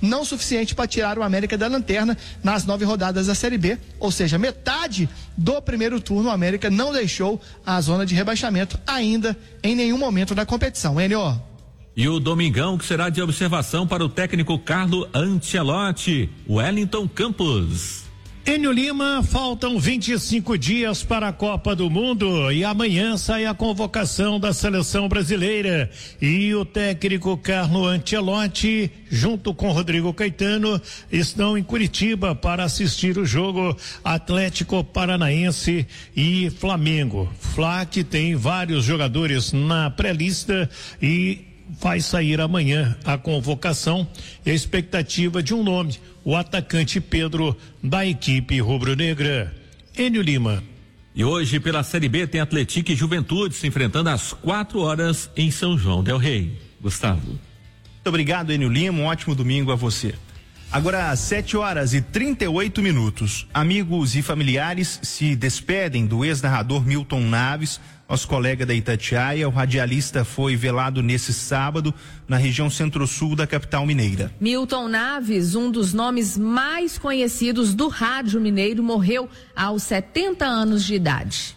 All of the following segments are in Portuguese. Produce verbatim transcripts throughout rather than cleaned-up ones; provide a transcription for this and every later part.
não suficiente para tirar o América da lanterna nas nove rodadas da Série B, ou seja, metade do primeiro turno. O América não deixou a zona de rebaixamento ainda em nenhum momento da competição. Enio. E o domingão que será de observação para o técnico Carlo Ancelotti, Wellington Campos. Enio Lima, faltam vinte e cinco dias para a Copa do Mundo e amanhã sai a convocação da seleção brasileira e o técnico Carlo Ancelotti, junto com Rodrigo Caetano, estão em Curitiba para assistir o jogo Atlético Paranaense e Flamengo. Fla que tem vários jogadores na pré-lista e vai sair amanhã a convocação e a expectativa de um nome, o atacante Pedro, da equipe rubro-negra. Enio Lima. E hoje pela Série B tem Atlético e Juventude se enfrentando às quatro horas em São João del Rei. Gustavo. Muito obrigado, Enio Lima, um ótimo domingo a você. Agora às sete horas e trinta e oito minutos, amigos e familiares se despedem do ex-narrador Milton Naves, nosso colega da Itatiaia. O radialista foi velado nesse sábado na região centro-sul da capital mineira. Milton Naves, um dos nomes mais conhecidos do rádio mineiro, morreu aos setenta anos de idade.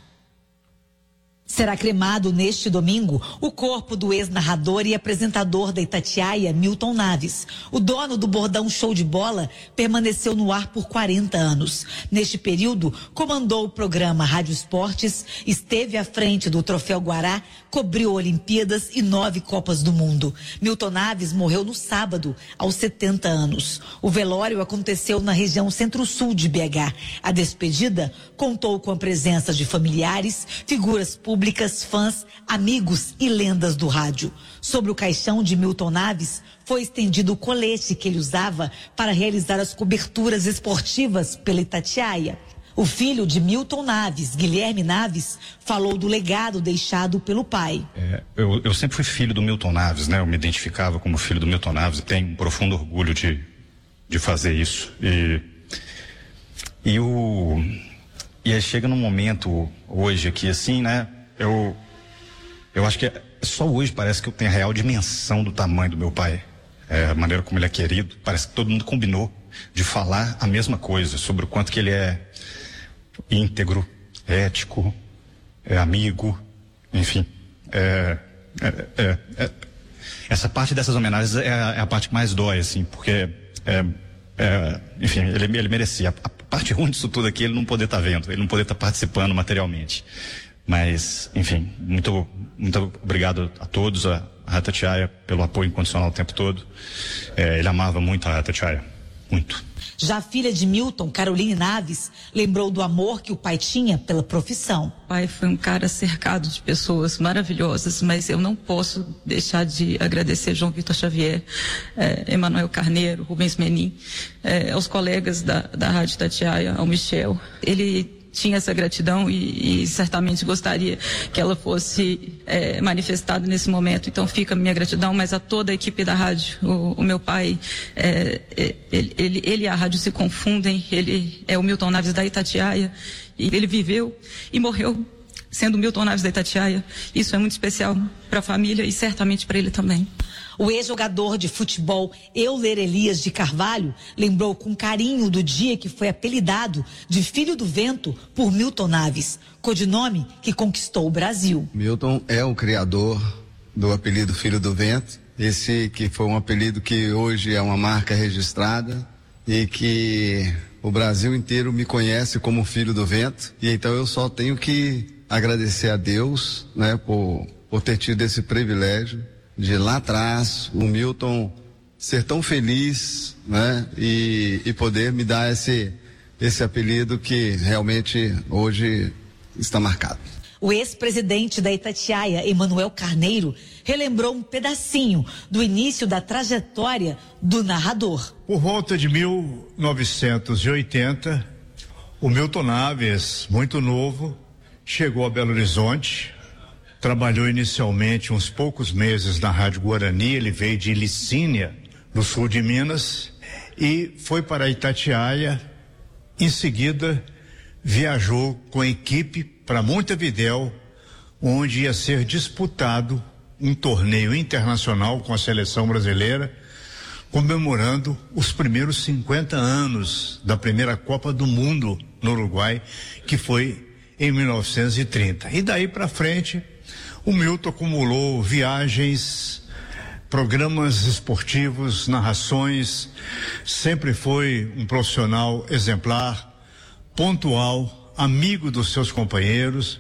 Será cremado neste domingo o corpo do ex-narrador e apresentador da Itatiaia, Milton Naves. O dono do Bordão Show de Bola permaneceu no ar por quarenta anos. Neste período, comandou o programa Rádio Esportes, esteve à frente do Troféu Guará, cobriu Olimpíadas e nove Copas do Mundo. Milton Naves morreu no sábado, aos setenta anos. O velório aconteceu na região centro-sul de B H. A despedida contou com a presença de familiares, figuras públicas, públicas, fãs, amigos e lendas do rádio. Sobre o caixão de Milton Naves, foi estendido o colete que ele usava para realizar as coberturas esportivas pela Itatiaia. O filho de Milton Naves, Guilherme Naves, falou do legado deixado pelo pai. É, eu, eu sempre fui filho do Milton Naves, né? Eu me identificava como filho do Milton Naves e tenho um profundo orgulho de, de fazer isso. E, e o... E aí chega num momento hoje aqui assim, né? Eu, eu acho que é, só hoje parece que eu tenho a real dimensão do tamanho do meu pai. É, a maneira como ele é querido. Parece que todo mundo combinou de falar a mesma coisa sobre o quanto que ele é íntegro, ético, é amigo, enfim. É, é, é, é, essa parte dessas homenagens é a, é a parte que mais dói, assim, porque é, é, enfim, ele, ele merecia. A, a parte ruim disso tudo aqui, ele não poder estar tá vendo, ele não poder estar tá participando materialmente. Mas, enfim, muito, muito obrigado a todos, a, a Itatiaia, pelo apoio incondicional o tempo todo. É, ele amava muito a Itatiaia, muito. Já a filha de Milton, Caroline Naves, lembrou do amor que o pai tinha pela profissão. O pai foi um cara cercado de pessoas maravilhosas, mas eu não posso deixar de agradecer João Vitor Xavier, eh, Emanuel Carneiro, Rubens Menin, eh, aos colegas da, da Rádio Itatiaia, ao Michel. Ele tinha essa gratidão e, e certamente gostaria que ela fosse é, manifestada nesse momento. Então fica a minha gratidão, mas a toda a equipe da rádio. O, o meu pai, é, ele, ele, ele e a rádio se confundem. Ele é o Milton Naves da Itatiaia e ele viveu e morreu sendo o Milton Naves da Itatiaia. Isso é muito especial para a família e certamente para ele também. O ex-jogador de futebol Euler Elias de Carvalho lembrou com carinho do dia que foi apelidado de Filho do Vento por Milton Naves, codinome que conquistou o Brasil. Milton é o criador do apelido Filho do Vento, esse que foi um apelido que hoje é uma marca registrada e que o Brasil inteiro me conhece como Filho do Vento, e então eu só tenho que agradecer a Deus, né, por, por ter tido esse privilégio de lá atrás, o Milton ser tão feliz, né? E, e poder me dar esse, esse apelido que realmente hoje está marcado. O ex-presidente da Itatiaia, Emanuel Carneiro, relembrou um pedacinho do início da trajetória do narrador. Por volta de mil novecentos e oitenta, o Milton Naves, muito novo, chegou a Belo Horizonte. Trabalhou inicialmente uns poucos meses na Rádio Guarani, ele veio de Licínia, no sul de Minas, e foi para Itatiaia. Em seguida, viajou com a equipe para Montevidéu, onde ia ser disputado um torneio internacional com a seleção brasileira, comemorando os primeiros cinquenta anos da primeira Copa do Mundo no Uruguai, que foi em mil novecentos e trinta. E daí para frente, o Milton acumulou viagens, programas esportivos, narrações, sempre foi um profissional exemplar, pontual, amigo dos seus companheiros,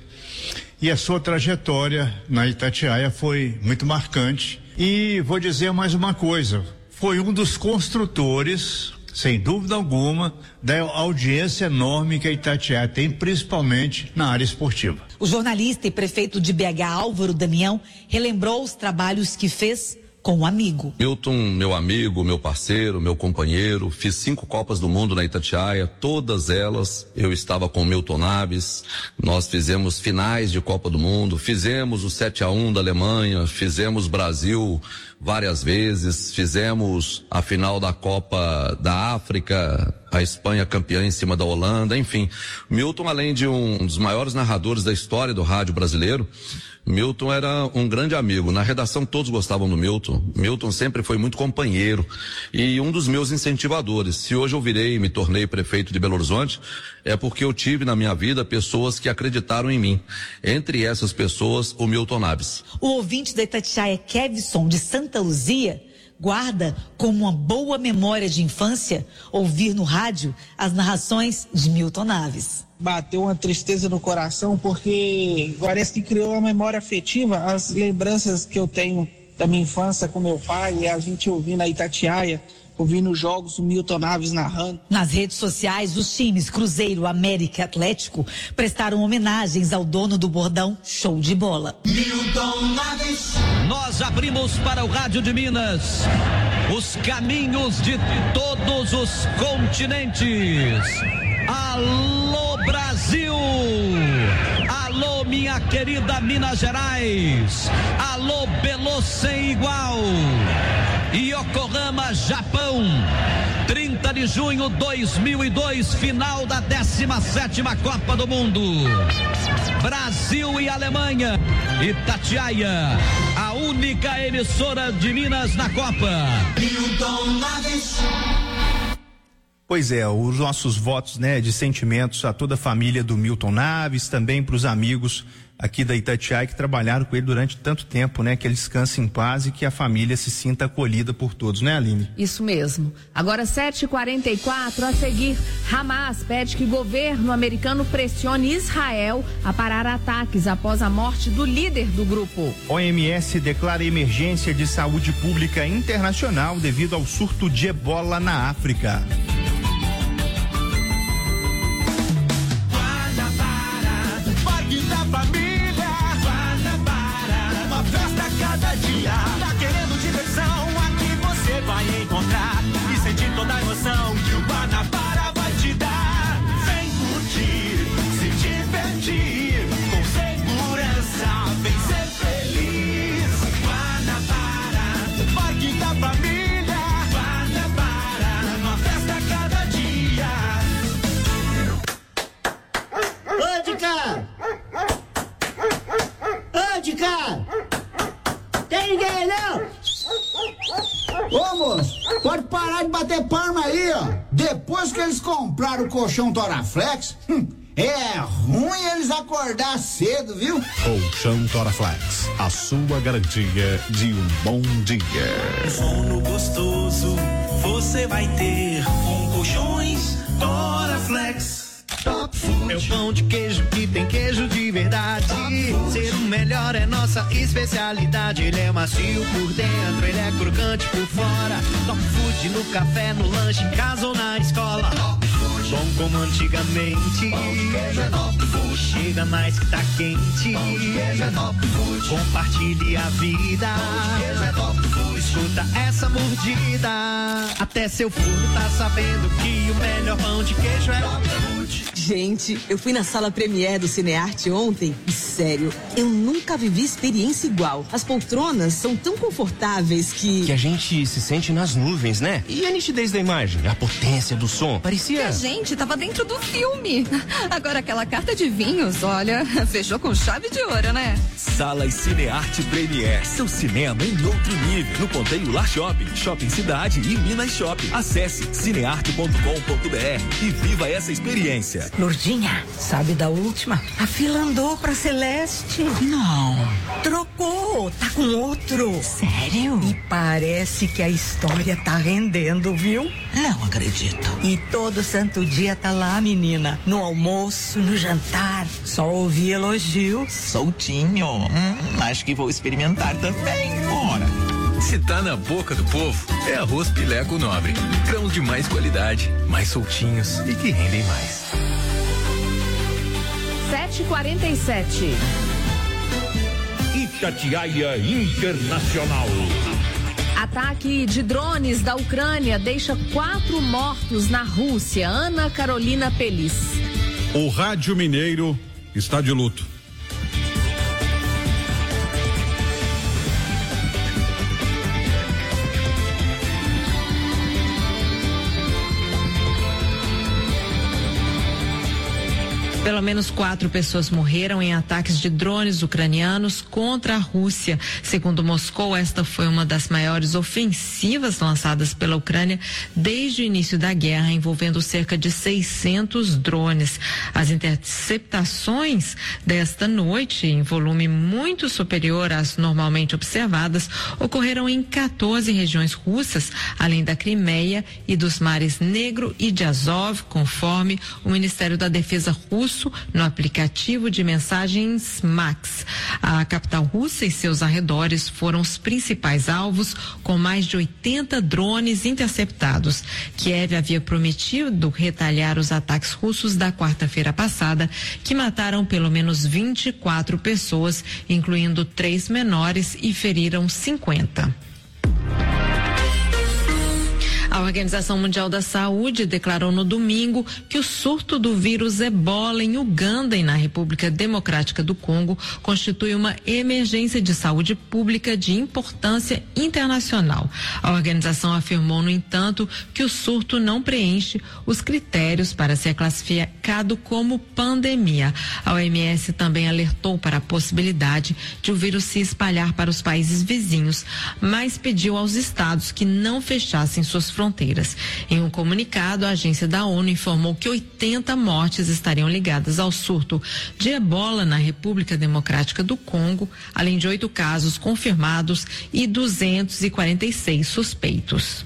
e a sua trajetória na Itatiaia foi muito marcante. E vou dizer mais uma coisa, foi um dos construtores, sem dúvida alguma, da audiência enorme que a Itatiaia tem, principalmente na área esportiva. O jornalista e prefeito de B H, Álvaro Damião, relembrou os trabalhos que fez com um amigo. Milton, meu amigo, meu parceiro, meu companheiro, fiz cinco Copas do Mundo na Itatiaia, todas elas eu estava com o Milton Naves, nós fizemos finais de Copa do Mundo, fizemos o sete a um da Alemanha, fizemos Brasil várias vezes, fizemos a final da Copa da África, a Espanha campeã em cima da Holanda, enfim. Milton, além de um dos maiores narradores da história do rádio brasileiro, Milton era um grande amigo. Na redação todos gostavam do Milton. Milton sempre foi muito companheiro e um dos meus incentivadores. Se hoje eu virei e me tornei prefeito de Belo Horizonte, é porque eu tive na minha vida pessoas que acreditaram em mim. Entre essas pessoas, o Milton Naves. O ouvinte da Itatiaia, Kevson, de Santa Luzia, guarda como uma boa memória de infância ouvir no rádio as narrações de Milton Naves. Bateu uma tristeza no coração porque parece que criou uma memória afetiva, as lembranças que eu tenho da minha infância com meu pai, a gente ouvindo a Itatiaia, ouvindo os jogos, o Milton Naves narrando. Nas redes sociais, os times Cruzeiro, América e Atlético prestaram homenagens ao dono do bordão Show de Bola. Milton Naves. Nós abrimos para o Rádio de Minas os caminhos de todos os continentes. Alô Brasil, alô minha querida Minas Gerais, alô Belo sem igual, Yokohama, Japão, trinta de junho de dois mil e dois, final da décima sétima Copa do Mundo, Brasil e Alemanha, Itatiaia, a única emissora de Minas na Copa. Milton Naves. Pois é, os nossos votos, né, de sentimentos a toda a família do Milton Naves, também para os amigos aqui da Itatiaia que trabalharam com ele durante tanto tempo, né, que ele descanse em paz e que a família se sinta acolhida por todos, né, Aline? Isso mesmo. Agora sete e quarenta e quatro, a seguir, Hamas pede que governo americano pressione Israel a parar ataques após a morte do líder do grupo. O M S declara emergência de saúde pública internacional devido ao surto de ebola na África. Da família, Guanabara, uma festa a cada dia. Tá querendo diversão? Aqui você vai encontrar e sentir toda a emoção que o Guanabara vai te dar. Vem curtir, se divertir, com segurança, vem ser feliz. Guanabara, parque da família, Guanabara, uma festa a cada dia. Ô, de cá! Ô, de cá! Tem ninguém não? Ô, moço, pode parar de bater palma aí, ó. Depois que eles compraram o colchão Toraflex, hum, é ruim eles acordar cedo, viu? Colchão Toraflex, a sua garantia de um bom dia. Sono gostoso você vai ter com colchões Toraflex. Top Food. É o pão de queijo que tem queijo de verdade. Ser o melhor é nossa especialidade. Ele é macio por dentro, ele é crocante por fora. Top Food no café, no lanche, em casa ou na escola. Top Food. Bom como antigamente. Pão de queijo é Top Food. Chega mais que tá quente. Pão de queijo é Top Food. Compartilhe a vida. Pão de queijo é Top Food. Escuta essa mordida. Até seu forno tá sabendo que o melhor pão de queijo é Top Food. Gente, eu fui na sala Premiere do Cinearte ontem e, sério, eu nunca vivi experiência igual. As poltronas são tão confortáveis que... Que a gente se sente nas nuvens, né? E a nitidez da imagem, a potência do som, parecia... Que a gente tava dentro do filme. Agora aquela carta de vinhos, olha, fechou com chave de ouro, né? Salas Cinearte Premiere, seu cinema em outro nível. No Ponteio Lar Shopping, Shopping Cidade e Minas Shopping. Acesse cinearte ponto com ponto br e viva essa experiência. Lourdinha, sabe da última? A fila andou pra Celeste. Não. Trocou, tá com outro. Sério? E parece que a história tá rendendo, viu? Não acredito. E todo santo dia tá lá, menina. No almoço, no jantar. Só ouvi elogios. Soltinho. Hum, acho que vou experimentar também. Bora. Se tá na boca do povo, é arroz Pileco Nobre. Grãos de mais qualidade, mais soltinhos e que rendem mais. sete e quarenta e sete. Itatiaia Internacional. Ataque de drones da Ucrânia deixa quatro mortos na Rússia. Ana Carolina Pelis. O Rádio Mineiro está de luto. Pelo menos quatro pessoas morreram em ataques de drones ucranianos contra a Rússia. Segundo Moscou, esta foi uma das maiores ofensivas lançadas pela Ucrânia desde o início da guerra, envolvendo cerca de seiscentos drones. As interceptações desta noite, em volume muito superior às normalmente observadas, ocorreram em quatorze regiões russas, além da Crimeia e dos mares Negro e de Azov, conforme o Ministério da Defesa russo no aplicativo de mensagens Max. A capital russa e seus arredores foram os principais alvos, com mais de oitenta drones interceptados. Kiev havia prometido retalhar os ataques russos da quarta-feira passada, que mataram pelo menos vinte e quatro pessoas, incluindo três menores, e feriram cinquenta. A Organização Mundial da Saúde declarou no domingo que o surto do vírus Ebola em Uganda e na República Democrática do Congo constitui uma emergência de saúde pública de importância internacional. A organização afirmou, no entanto, que o surto não preenche os critérios para ser classificado como pandemia. A O M S também alertou para a possibilidade de o vírus se espalhar para os países vizinhos, mas pediu aos estados que não fechassem suas fronteiras. Fronteiras. Em um comunicado, a agência da ONU informou que oitenta mortes estariam ligadas ao surto de Ebola na República Democrática do Congo, além de oito casos confirmados e duzentos e quarenta e seis suspeitos.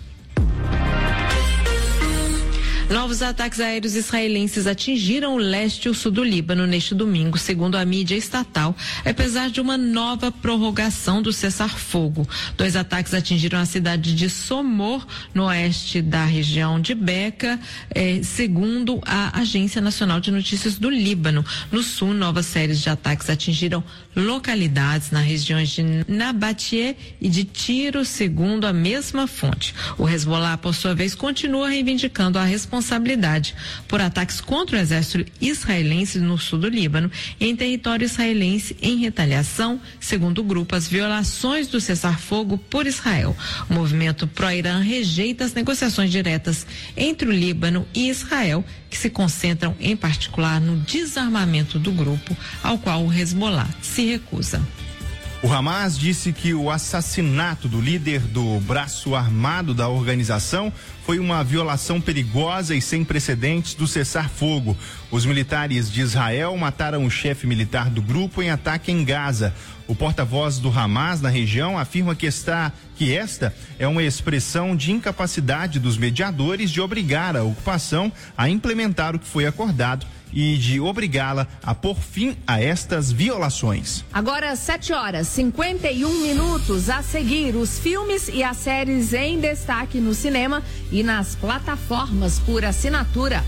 Novos ataques aéreos israelenses atingiram o leste e o sul do Líbano neste domingo, segundo a mídia estatal, apesar de uma nova prorrogação do cessar-fogo. Dois ataques atingiram a cidade de Somor, no oeste da região de Beca, eh, segundo a Agência Nacional de Notícias do Líbano. No sul, novas séries de ataques atingiram localidades nas regiões de Nabatie e de Tiro, segundo a mesma fonte. O Hezbollah, por sua vez, continua reivindicando a responsabilidade responsabilidade por ataques contra o exército israelense no sul do Líbano, em território israelense, em retaliação, segundo o grupo, as violações do cessar-fogo por Israel. O movimento pró-Irã rejeita as negociações diretas entre o Líbano e Israel, que se concentram em particular no desarmamento do grupo, ao qual o Hezbollah se recusa. O Hamas disse que o assassinato do líder do braço armado da organização foi uma violação perigosa e sem precedentes do cessar-fogo. Os militares de Israel mataram o chefe militar do grupo em ataque em Gaza. O porta-voz do Hamas na região afirma que, está, que esta é uma expressão de incapacidade dos mediadores de obrigar a ocupação a implementar o que foi acordado e de obrigá-la a pôr fim a estas violações. Agora, sete horas e cinquenta e um minutos. A seguir, os filmes e as séries em destaque no cinema e nas plataformas por assinatura.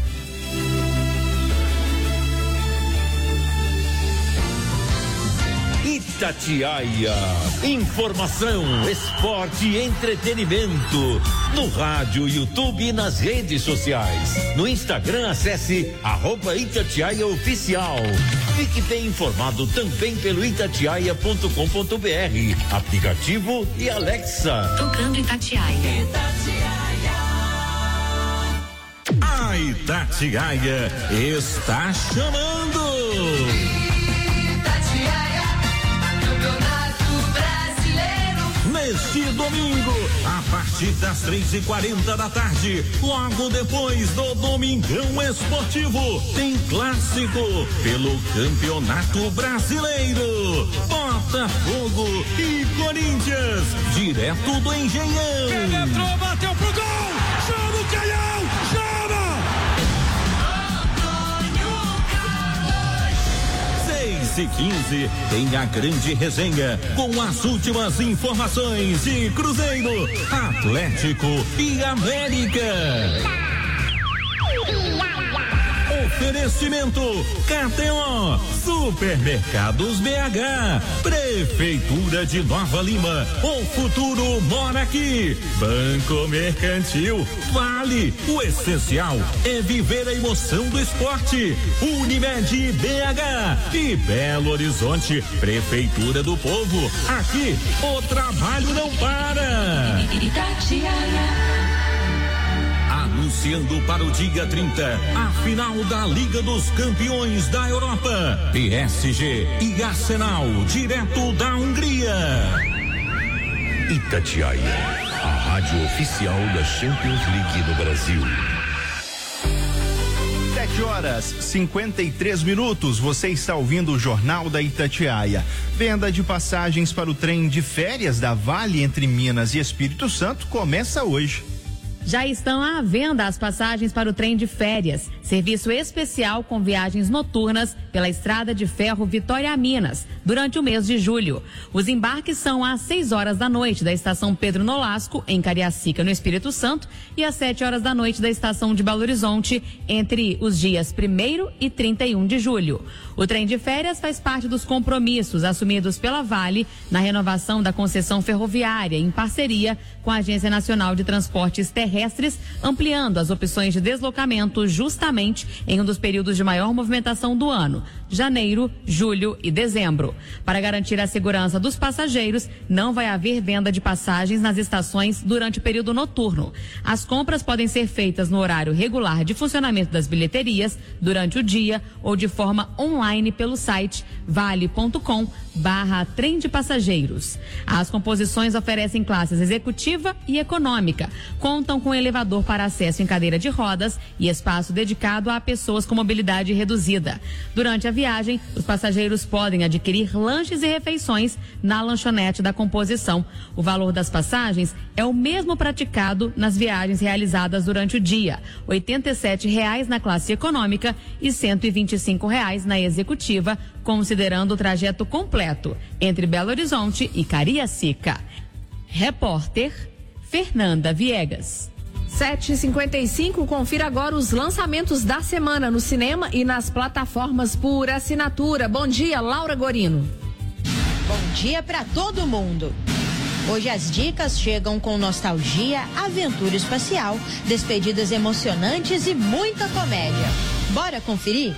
Itatiaia. Informação, esporte e entretenimento. No rádio, YouTube e nas redes sociais. No Instagram, acesse arroba Itatiaia Oficial. Fique bem informado também pelo itatiaia ponto com ponto br. Aplicativo e Alexa. Tocando Itatiaia. A Itatiaia está chamando. Itatiaia, Campeonato Brasileiro. Neste domingo, a partir das três e quarenta da tarde, logo depois do Domingão Esportivo, tem clássico pelo Campeonato Brasileiro. Botafogo e Corinthians, direto do Engenhão. Ele entrou, bateu pro gol. Chama o Canhão, chama! seis e quinze tem a grande resenha com as últimas informações de Cruzeiro, Atlético e América. Oferecimento K T O, Supermercados B H, Prefeitura de Nova Lima, o futuro mora aqui. Banco Mercantil, Vale, o essencial é viver a emoção do esporte. Unimed B H e Belo Horizonte, Prefeitura do Povo. Aqui o trabalho não para. Anunciando para o dia trinta a final da Liga dos Campeões da Europa. P S G e Arsenal, direto da Hungria. Itatiaia, a rádio oficial da Champions League no Brasil. sete horas cinquenta e três minutos. Você está ouvindo o Jornal da Itatiaia. Venda de passagens para o trem de férias da Vale entre Minas e Espírito Santo começa hoje. Já estão à venda as passagens para o trem de férias, serviço especial com viagens noturnas pela estrada de ferro Vitória a Minas, durante o mês de julho. Os embarques são às seis horas da noite da estação Pedro Nolasco, em Cariacica, no Espírito Santo, e às sete horas da noite da estação de Belo Horizonte, entre os dias primeiro e trinta e um de julho. O trem de férias faz parte dos compromissos assumidos pela Vale na renovação da concessão ferroviária, em parceria com a Agência Nacional de Transportes Terrestres, ampliando as opções de deslocamento justamente em um dos períodos de maior movimentação do ano, janeiro, julho e dezembro. Para garantir a segurança dos passageiros, não vai haver venda de passagens nas estações durante o período noturno. As compras podem ser feitas no horário regular de funcionamento das bilheterias, durante o dia ou de forma online pelo site vale ponto com barra trem de passageiros. As composições oferecem classes executiva e econômica, contam com elevador para acesso em cadeira de rodas e espaço dedicado a pessoas com mobilidade reduzida. Durante a viagem, os passageiros podem adquirir lanches e refeições na lanchonete da composição. O valor das passagens é o mesmo praticado nas viagens realizadas durante o dia, oitenta e sete reais na classe econômica e cento e vinte e cinco reais na executiva, considerando o trajeto completo entre Belo Horizonte e Cariacica. Repórter Fernanda Viegas. sete e cinquenta e cinco, confira agora os lançamentos da semana no cinema e nas plataformas por assinatura. Bom dia, Laura Gorino. Bom dia para todo mundo. Hoje as dicas chegam com nostalgia, aventura espacial, despedidas emocionantes e muita comédia. Bora conferir?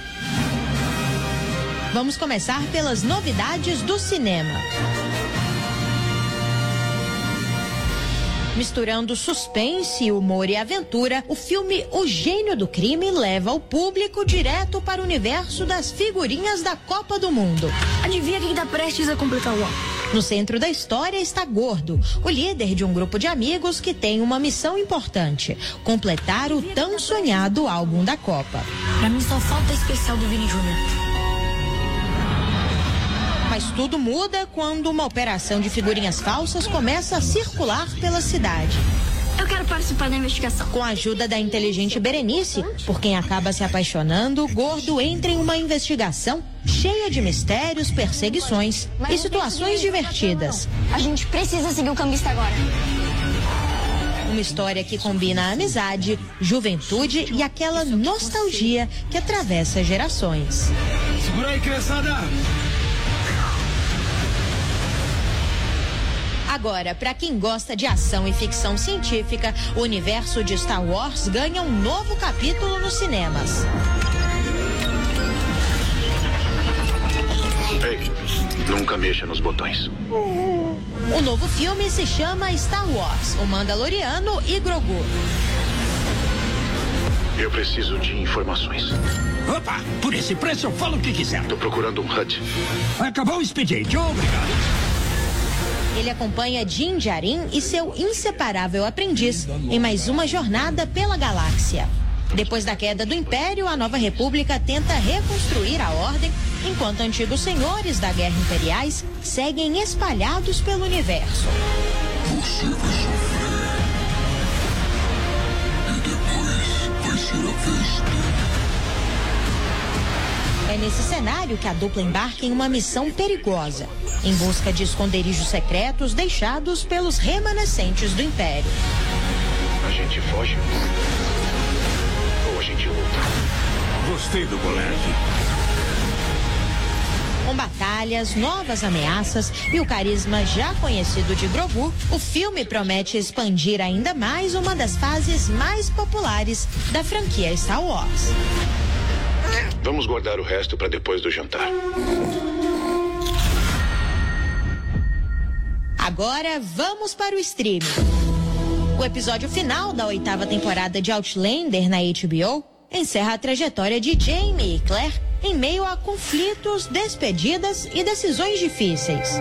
Vamos começar pelas novidades do cinema. Misturando suspense, humor e aventura, o filme O Gênio do Crime leva o público direto para o universo das figurinhas da Copa do Mundo. Adivinha quem está prestes a completar o ano? No centro da história está Gordo, o líder de um grupo de amigos que tem uma missão importante: completar o tão sonhado álbum da Copa. Pra mim só falta a especial do Vini Júnior. Mas tudo muda quando uma operação de figurinhas falsas começa a circular pela cidade. Eu quero participar da investigação. Com a ajuda da inteligente Berenice, por quem acaba se apaixonando, Gordo entra em uma investigação cheia de mistérios, perseguições e situações divertidas. A gente precisa seguir o cambista agora. Uma história que combina a amizade, juventude e aquela nostalgia que atravessa gerações. Segura aí, criançada! Agora, para quem gosta de ação e ficção científica, o universo de Star Wars ganha um novo capítulo nos cinemas. Ei, nunca mexa nos botões. O novo filme se chama Star Wars, o Mandaloriano e Grogu. Eu preciso de informações. Opa, por esse preço eu falo o que quiser. Tô procurando um H U D. Acabou o expediente, obrigado. Ele acompanha Din Djarin e seu inseparável aprendiz em mais uma jornada pela galáxia. Depois da queda do Império, a Nova República tenta reconstruir a ordem, enquanto antigos senhores da Guerra Imperiais seguem espalhados pelo universo. Você vai sofrer. E depois vai ser a vez dele. É nesse cenário que a dupla embarca em uma missão perigosa, em busca de esconderijos secretos deixados pelos remanescentes do Império. A gente foge ou a gente luta? Gostei do colégio. Com batalhas, novas ameaças e o carisma já conhecido de Grogu, o filme promete expandir ainda mais uma das fases mais populares da franquia Star Wars. Vamos guardar o resto para depois do jantar. Agora vamos para o streaming. O episódio final da oitava temporada de Outlander na H B O encerra a trajetória de Jaime e Claire em meio a conflitos, despedidas e decisões difíceis.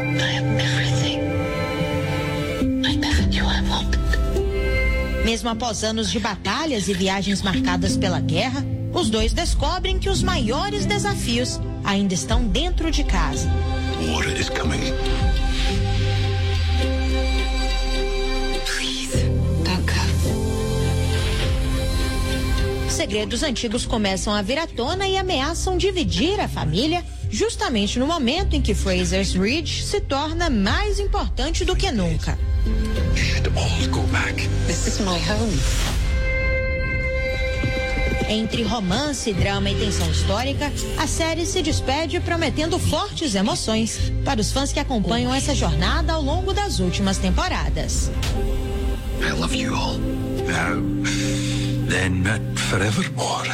Mesmo após anos de batalhas e viagens marcadas pela guerra, os dois descobrem que os maiores desafios ainda estão dentro de casa. Water is coming. Please, don't go. Segredos antigos começam a vir à tona e ameaçam dividir a família, justamente no momento em que Fraser's Ridge se torna mais importante do que nunca. You should all go back. This is my home. Entre romance, drama e tensão histórica, a série se despede prometendo fortes emoções para os fãs que acompanham essa jornada ao longo das últimas temporadas. I love you all. Now, then, uh, forevermore.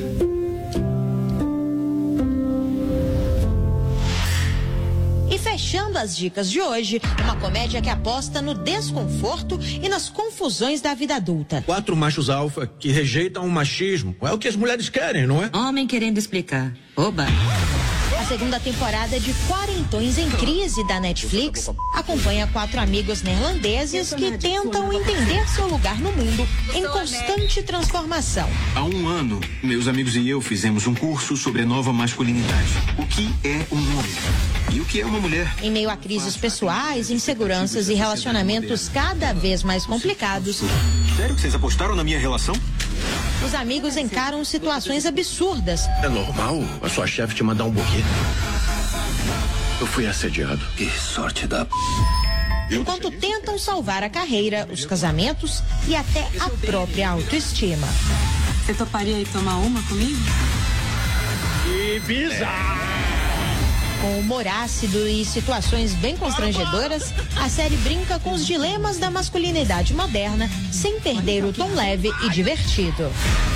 E fechando as dicas de hoje, uma comédia que aposta no desconforto e nas confusões da vida adulta. Quatro machos alfa que rejeitam o machismo. É o que as mulheres querem, não é? Homem querendo explicar. Oba! A segunda temporada de Quarentões em Crise da Netflix acompanha quatro amigos neerlandeses que tentam entender seu lugar no mundo em constante transformação. Há um ano, meus amigos e eu fizemos um curso sobre a nova masculinidade. O que é um homem? E o que é uma mulher? Em meio a crises pessoais, inseguranças e relacionamentos cada vez mais complicados, Sério que vocês apostaram na minha relação? os amigos encaram situações absurdas. É normal a sua chefe te mandar um buquê? Eu fui assediado. Que sorte da... Enquanto tentam salvar a carreira, os casamentos e até a própria autoestima. Você toparia ir tomar uma comigo? Que bizarro! Com humor ácido e situações bem constrangedoras, a série brinca com os dilemas da masculinidade moderna, sem perder o tom leve e divertido.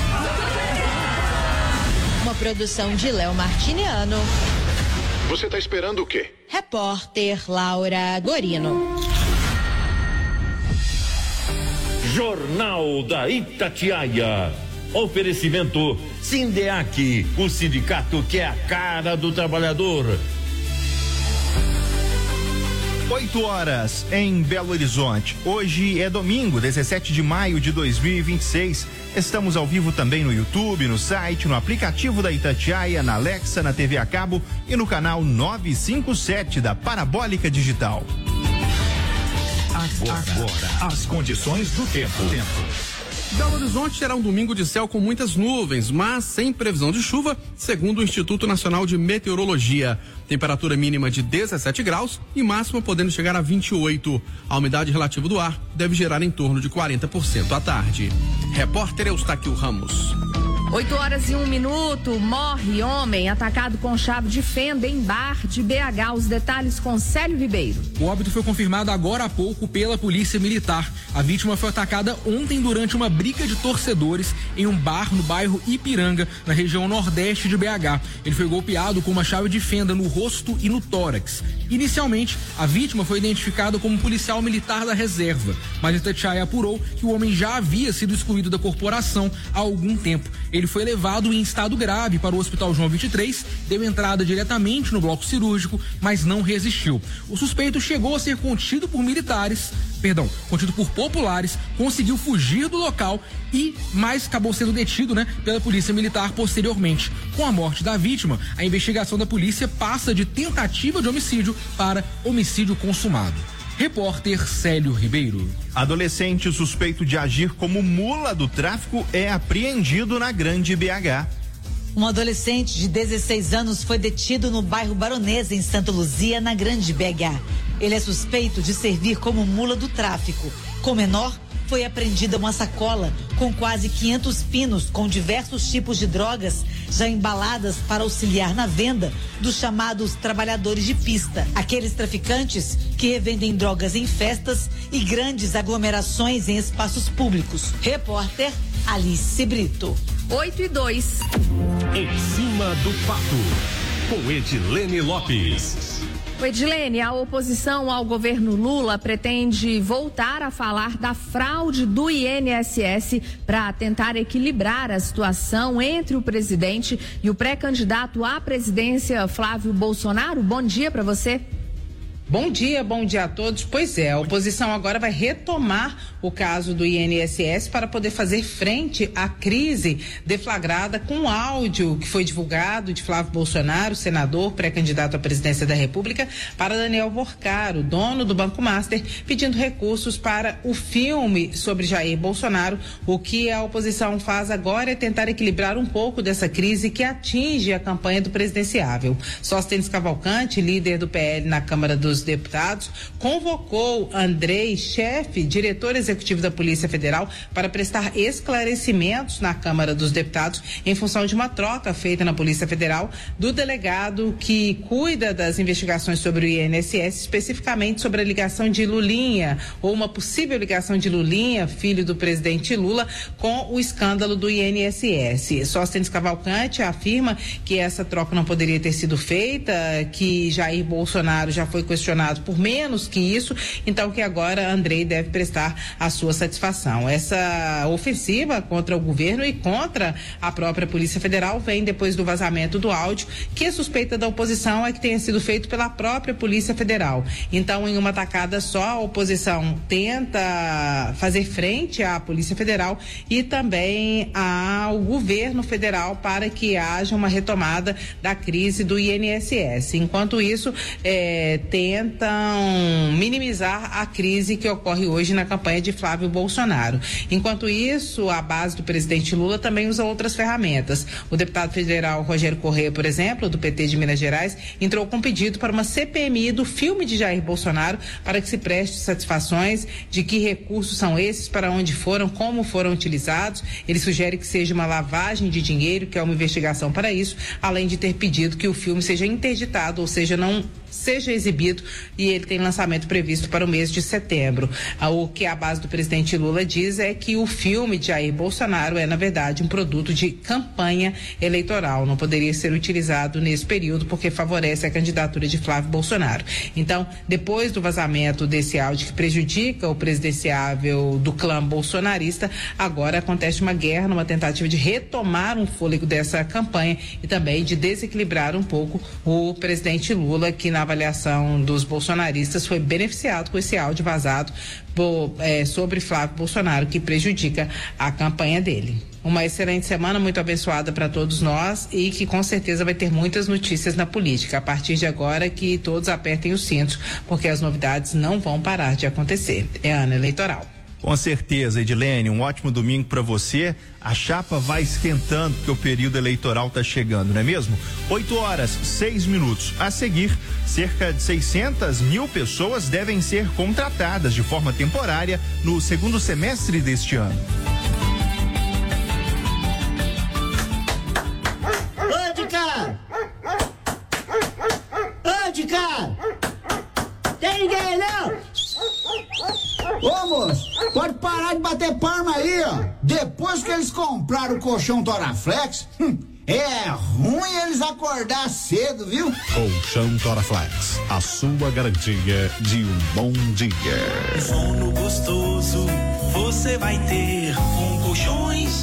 Uma produção de Léo Martiniano. Você tá esperando o quê? Repórter Laura Gorino. Jornal da Itatiaia. Oferecimento Sindeac, o sindicato que é a cara do trabalhador. oito horas em Belo Horizonte. Hoje é domingo, dezessete de maio de dois mil e vinte e seis. Estamos ao vivo também no YouTube, no site, no aplicativo da Itatiaia, na Alexa, na T V a cabo e no canal novecentos e cinquenta e sete da Parabólica Digital. Agora, Agora as condições do tempo. tempo. Belo Horizonte será um domingo de céu com muitas nuvens, mas sem previsão de chuva, segundo o Instituto Nacional de Meteorologia. Temperatura mínima de dezessete graus e máxima podendo chegar a vinte e oito. A umidade relativa do ar deve gerar em torno de quarenta por cento à tarde. Repórter Eustáquio Ramos. oito horas e um minuto, morre homem atacado com chave de fenda em bar de B H. Os detalhes com Célio Ribeiro. O óbito foi confirmado agora há pouco pela Polícia Militar. A vítima foi atacada ontem durante uma briga de torcedores em um bar no bairro Ipiranga, na região nordeste de B H. Ele foi golpeado com uma chave de fenda no rosto e no tórax. Inicialmente, a vítima foi identificada como policial militar da reserva, mas Itatiaia apurou que o homem já havia sido excluído da corporação há algum tempo. Ele foi levado em estado grave para o Hospital João vinte e três, deu entrada diretamente no bloco cirúrgico, mas não resistiu. O suspeito chegou a ser contido por militares, perdão, contido por populares, conseguiu fugir do local e, mas acabou sendo detido, né, pela Polícia Militar posteriormente. Com a morte da vítima, a investigação da polícia passa de tentativa de homicídio para homicídio consumado. Repórter Célio Ribeiro. Adolescente suspeito de agir como mula do tráfico é apreendido na Grande B H. Um adolescente de dezesseis anos foi detido no bairro Baronesa, em Santa Luzia, na Grande B H. Ele é suspeito de servir como mula do tráfico. Com o menor, foi apreendida uma sacola com quase quinhentos pinos com diversos tipos de drogas já embaladas para auxiliar na venda dos chamados trabalhadores de pista, aqueles traficantes que revendem drogas em festas e grandes aglomerações em espaços públicos. Repórter Alice Brito. oito e dois. Em cima do fato, com Edilene Lopes. Edilene, a oposição ao governo Lula pretende voltar a falar da fraude do I N S S para tentar equilibrar a situação entre o presidente e o pré-candidato à presidência, Flávio Bolsonaro. Bom dia para você. Bom dia, bom dia a todos. Pois é, a oposição agora vai retomar o caso do I N S S para poder fazer frente à crise deflagrada com o áudio que foi divulgado de Flávio Bolsonaro, senador, pré-candidato à presidência da República, para Daniel Vorcaro, dono do Banco Master, pedindo recursos para o filme sobre Jair Bolsonaro. O que a oposição faz agora é tentar equilibrar um pouco dessa crise que atinge a campanha do presidenciável. Sóstenes Cavalcante, líder do P L na Câmara dos Deputados, convocou Andrei, chefe, diretor executivo da Polícia Federal, para prestar esclarecimentos na Câmara dos Deputados em função de uma troca feita na Polícia Federal do delegado que cuida das investigações sobre o I N S S, especificamente sobre a ligação de Lulinha, ou uma possível ligação de Lulinha, filho do presidente Lula, com o escândalo do I N S S. Sóstenes Cavalcante afirma que essa troca não poderia ter sido feita, que Jair Bolsonaro já foi questionado por menos que isso, então que agora Andrei deve prestar a sua satisfação. Essa ofensiva contra o governo e contra a própria Polícia Federal vem depois do vazamento do áudio, que a suspeita da oposição é que tenha sido feito pela própria Polícia Federal. Então, em uma tacada só, a oposição tenta fazer frente à Polícia Federal e também ao governo federal para que haja uma retomada da crise do I N S S. Enquanto isso, é, tentam minimizar a crise que ocorre hoje na campanha de Flávio Bolsonaro. Enquanto isso, a base do presidente Lula também usa outras ferramentas. O deputado federal Rogério Corrêa, por exemplo, do P T de Minas Gerais, entrou com pedido para uma C P M I do filme de Jair Bolsonaro para que se preste satisfações de que recursos são esses, para onde foram, como foram utilizados. Ele sugere que seja uma lavagem de dinheiro, que é uma investigação para isso, além de ter pedido que o filme seja interditado, ou seja, não seja exibido, e ele tem lançamento previsto para o mês de setembro. O que a base do presidente Lula diz é que o filme de Jair Bolsonaro é, na verdade, um produto de campanha eleitoral. Não poderia ser utilizado nesse período porque favorece a candidatura de Flávio Bolsonaro. Então, depois do vazamento desse áudio que prejudica o presidenciável do clã bolsonarista, agora acontece uma guerra, numa tentativa de retomar um fôlego dessa campanha e também de desequilibrar um pouco o presidente Lula, que na avaliação dos bolsonaristas foi beneficiado com esse áudio vazado por, é, sobre Flávio Bolsonaro, que prejudica a campanha dele. Uma excelente semana, muito abençoada para todos nós e que com certeza vai ter muitas notícias na política. A partir de agora, que todos apertem os cintos, porque as novidades não vão parar de acontecer. É ano eleitoral. Com certeza, Edilene, um ótimo domingo para você. A chapa vai esquentando porque o período eleitoral está chegando, não é mesmo? oito horas, seis minutos. A seguir, cerca de seiscentas mil pessoas devem ser contratadas de forma temporária no segundo semestre deste ano. Depois que eles compraram o colchão Toraflex, hum, é ruim eles acordar cedo, viu? Colchão Toraflex, a sua garantia de um bom dia. Sono gostoso você vai ter com colchões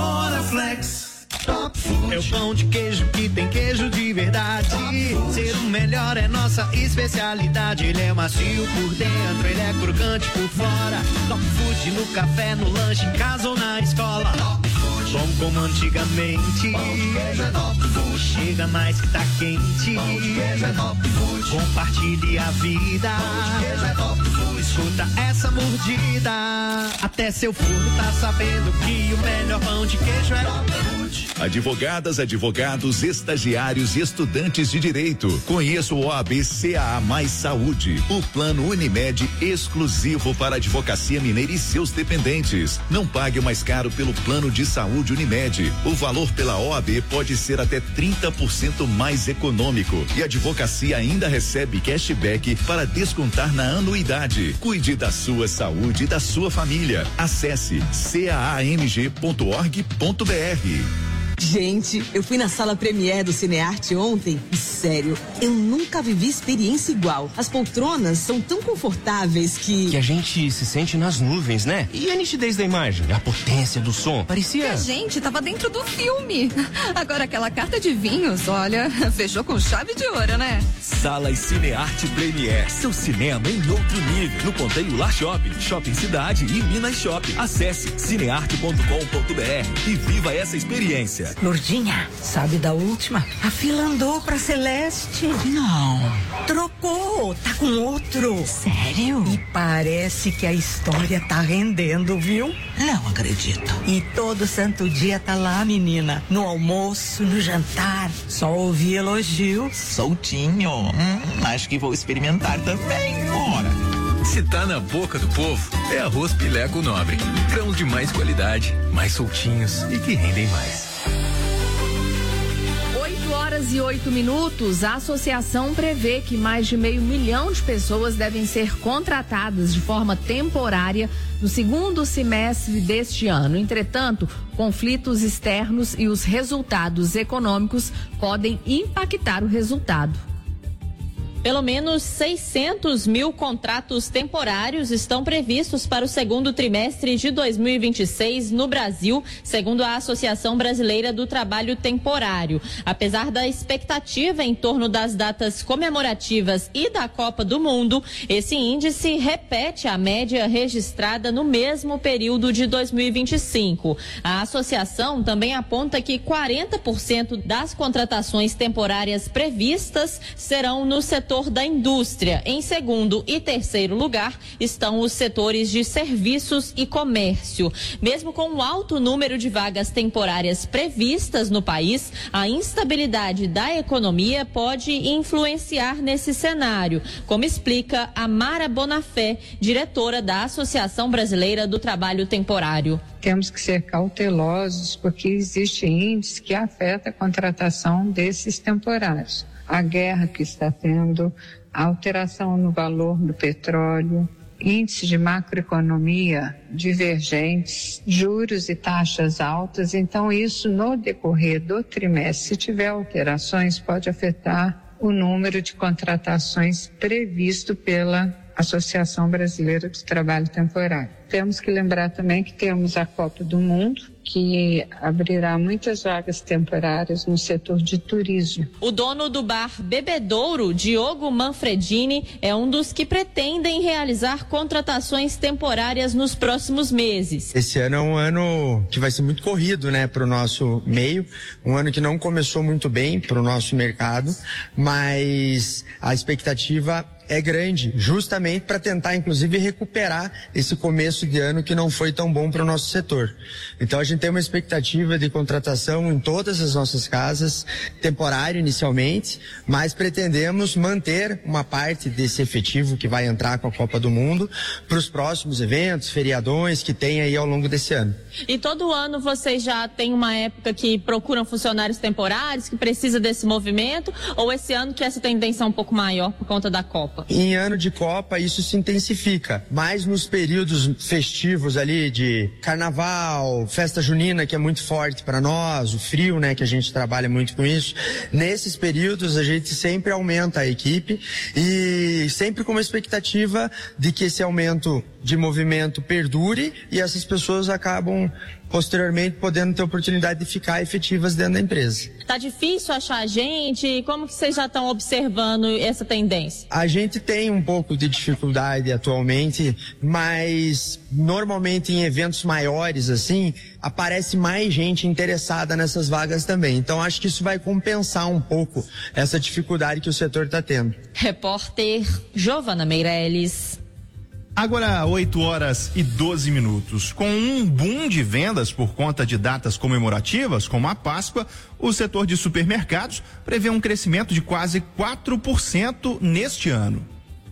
Toraflex. Top Food é o pão de queijo que tem queijo de verdade. Ser o melhor é nossa especialidade. Ele é macio por dentro, ele é crocante por fora. Top Food no café, no lanche, em casa ou na escola. Top Food, bom como antigamente. Pão de queijo é Top Food. Chega mais que tá quente. Pão de queijo é Top Food. Compartilhe a vida. Pão de queijo é Top Food. Escuta essa mordida. Até seu forno tá sabendo que o melhor pão de queijo é Top Food. Advogadas, advogados, estagiários e estudantes de direito. Conheça o O A B C A A Mais Saúde, o plano Unimed exclusivo para a Advocacia Mineira e seus dependentes. Não pague o mais caro pelo plano de saúde Unimed. O valor pela O A B pode ser até trinta por cento mais econômico e a advocacia ainda recebe cashback para descontar na anuidade. Cuide da sua saúde e da sua família. Acesse c a a m g ponto org ponto b r. Gente, eu fui na sala Premiere do Cinearte ontem e, sério, eu nunca vivi experiência igual. As poltronas são tão confortáveis que... Que a gente se sente nas nuvens, né? E a nitidez da imagem, a potência do som, parecia... Que a gente tava dentro do filme. Agora aquela carta de vinhos, olha, fechou com chave de ouro, né? Sala e Cinearte Premiere, seu cinema em outro nível. No Ponteio Lar Shopping, Shopping Cidade e Minas Shopping. Acesse cinearte ponto com ponto b r e viva essa experiência. Lourdinha, sabe da última? A fila andou pra Celeste. Não. Trocou, tá com outro. Sério? E parece que a história tá rendendo, viu? Não acredito. E todo santo dia tá lá, menina. No almoço, no jantar. Só ouvi elogios. Soltinho. Hum, acho que vou experimentar também. Bora. Se tá na boca do povo, é arroz Pileco Nobre. Grãos de mais qualidade, mais soltinhos e que rendem mais. oito horas e oito minutos, a associação prevê que mais de meio milhão de pessoas devem ser contratadas de forma temporária no segundo semestre deste ano. Entretanto, conflitos externos e os resultados econômicos podem impactar o resultado. Pelo menos seiscentos mil contratos temporários estão previstos para o segundo trimestre de dois mil e vinte e seis no Brasil, segundo a Associação Brasileira do Trabalho Temporário. Apesar da expectativa em torno das datas comemorativas e da Copa do Mundo, esse índice repete a média registrada no mesmo período de dois mil e vinte e cinco. A associação também aponta que quarenta por cento das contratações temporárias previstas serão no setor da indústria. Em segundo e terceiro lugar estão os setores de serviços e comércio. Mesmo com o alto número de vagas temporárias previstas no país, a instabilidade da economia pode influenciar nesse cenário, como explica a Mara Bonafé, diretora da Associação Brasileira do Trabalho Temporário. Temos que ser cautelosos porque existe índice que afeta a contratação desses temporários. A guerra que está tendo, a alteração no valor do petróleo, índices de macroeconomia divergentes, juros e taxas altas. Então, isso no decorrer do trimestre, se tiver alterações, pode afetar o número de contratações previsto pela Associação Brasileira do Trabalho Temporário. Temos que lembrar também que temos a Copa do Mundo, que abrirá muitas vagas temporárias no setor de turismo. O dono do bar Bebedouro, Diogo Manfredini, é um dos que pretendem realizar contratações temporárias nos próximos meses. Esse ano é um ano que vai ser muito corrido, né, para o nosso meio, um ano que não começou muito bem para o nosso mercado, mas a expectativa é grande, justamente para tentar, inclusive, recuperar esse começo de ano que não foi tão bom para o nosso setor. Então, a gente tem uma expectativa de contratação em todas as nossas casas, temporária inicialmente, mas pretendemos manter uma parte desse efetivo que vai entrar com a Copa do Mundo para os próximos eventos, feriadões que tem aí ao longo desse ano. E todo ano vocês já têm uma época que procuram funcionários temporários, que precisa desse movimento, ou esse ano que essa tendência é um pouco maior por conta da Copa? Copa. Em ano de Copa isso se intensifica, mas nos períodos festivos ali de carnaval, festa junina, que é muito forte para nós, o frio, né, que a gente trabalha muito com isso, nesses períodos a gente sempre aumenta a equipe e sempre com uma expectativa de que esse aumento de movimento perdure e essas pessoas acabam posteriormente podendo ter oportunidade de ficar efetivas dentro da empresa. Tá difícil achar gente? Como que vocês já estão observando essa tendência? A gente tem um pouco de dificuldade atualmente, mas normalmente em eventos maiores assim, aparece mais gente interessada nessas vagas também. Então acho que isso vai compensar um pouco essa dificuldade que o setor está tendo. Repórter Giovana Meirelles. Agora, oito horas e doze minutos. Com um boom de vendas por conta de datas comemorativas, como a Páscoa, o setor de supermercados prevê um crescimento de quase quatro por cento neste ano.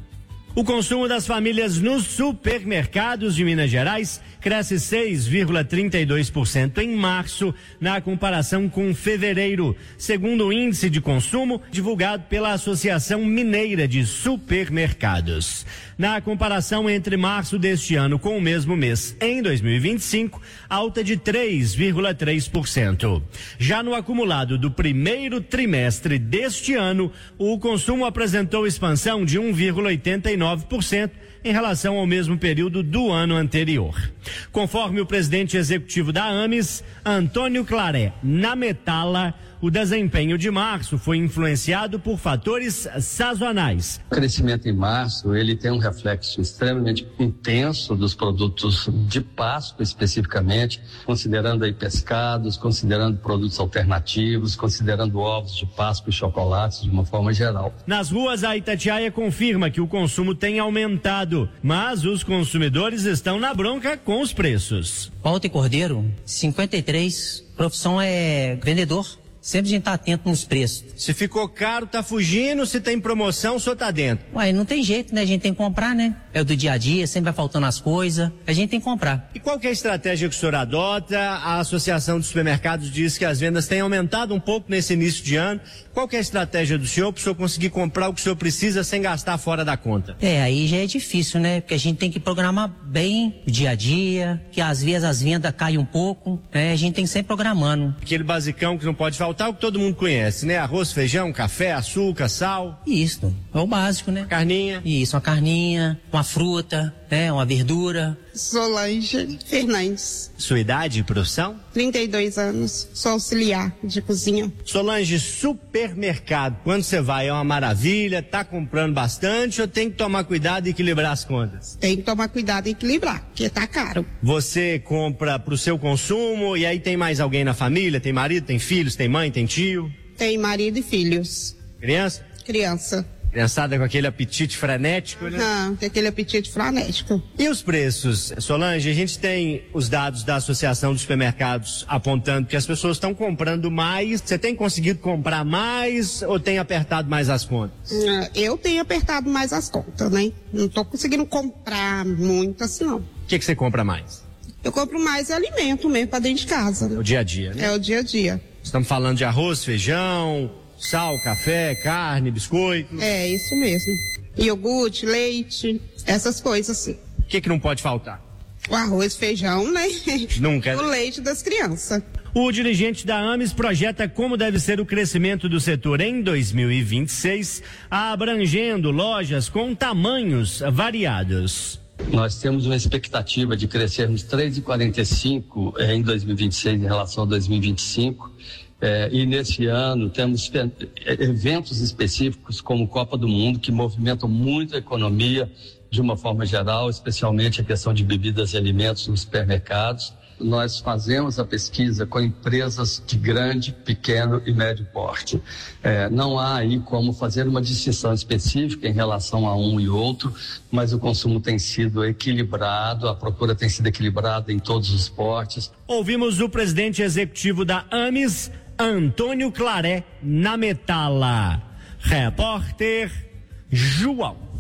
O consumo das famílias nos supermercados de Minas Gerais cresce seis vírgula trinta e dois por cento em março, na comparação com fevereiro, segundo o índice de consumo divulgado pela Associação Mineira de Supermercados. Na comparação entre março deste ano com o mesmo mês em dois mil e vinte e cinco, alta de três vírgula três por cento. Já no acumulado do primeiro trimestre deste ano, o consumo apresentou expansão de um vírgula oitenta e nove por cento em relação ao mesmo período do ano anterior. Conforme o presidente executivo da Ames, Antônio Claré, na Metala, o desempenho de março foi influenciado por fatores sazonais. O crescimento em março, ele tem um reflexo extremamente intenso dos produtos de Páscoa especificamente, considerando aí pescados, considerando produtos alternativos, considerando ovos de Páscoa e chocolates de uma forma geral. Nas ruas, a Itatiaia confirma que o consumo tem aumentado, mas os consumidores estão na bronca com os preços. Walter Cordeiro, cinquenta e três, profissão é vendedor. Sempre a gente tá atento nos preços. Se ficou caro, tá fugindo, se tem promoção, o senhor tá dentro. Ué, não tem jeito, né? A gente tem que comprar, né? É o do dia a dia, sempre vai faltando as coisas, a gente tem que comprar. E qual que é a estratégia que o senhor adota? A Associação dos Supermercados diz que as vendas têm aumentado um pouco nesse início de ano. Qual que é a estratégia do senhor para o senhor conseguir comprar o que o senhor precisa sem gastar fora da conta? É, aí já é difícil, né? Porque a gente tem que programar bem o dia a dia, que às vezes as vendas caem um pouco, né? A gente tem que sempre programando. Aquele basicão que não pode faltar, o que todo mundo conhece, né? Arroz, feijão, café, açúcar, sal. Isso, é o básico, né? Carninha. Isso, uma carninha, uma fruta, né? Uma verdura. Solange Fernandes. Sua idade e profissão? trinta e dois anos, sou auxiliar de cozinha. Solange, supermercado, quando você vai é uma maravilha, tá comprando bastante ou tem que tomar cuidado e equilibrar as contas? Tem que tomar cuidado e equilibrar, porque tá caro. Você compra pro seu consumo e aí tem mais alguém na família? Tem marido, tem filhos, tem mãe, tem tio? Tem marido e filhos. Criança? Criança. Criançada com aquele apetite frenético, né? Não, tem aquele apetite frenético. E os preços, Solange? A gente tem os dados da Associação dos Supermercados apontando que as pessoas estão comprando mais. Você tem conseguido comprar mais ou tem apertado mais as contas? Eu tenho apertado mais as contas, né? Não tô conseguindo comprar muito assim, não. O que que você compra mais? Eu compro mais alimento mesmo para dentro de casa. Né? É o dia a dia, né? É o dia a dia. Estamos falando de arroz, feijão, sal, café, carne, biscoito. É, isso mesmo. Iogurte, leite, essas coisas assim. O que que não pode faltar? O arroz, feijão, né? Nunca. O leite das crianças. O dirigente da Ames projeta como deve ser o crescimento do setor em dois mil e vinte e seis, abrangendo lojas com tamanhos variados. Nós temos uma expectativa de crescermos três vírgula quarenta e cinco eh, em dois mil e vinte e seis em relação a dois mil e vinte e cinco. Eh, e nesse ano temos eventos específicos como Copa do Mundo que movimentam muito a economia de uma forma geral, especialmente a questão de bebidas e alimentos nos supermercados. Nós fazemos a pesquisa com empresas de grande, pequeno e médio porte. É, não há aí como fazer uma distinção específica em relação a um e outro, mas o consumo tem sido equilibrado, a procura tem sido equilibrada em todos os portes. Ouvimos o presidente executivo da Ames, Antônio Claré, na Metala. Repórter João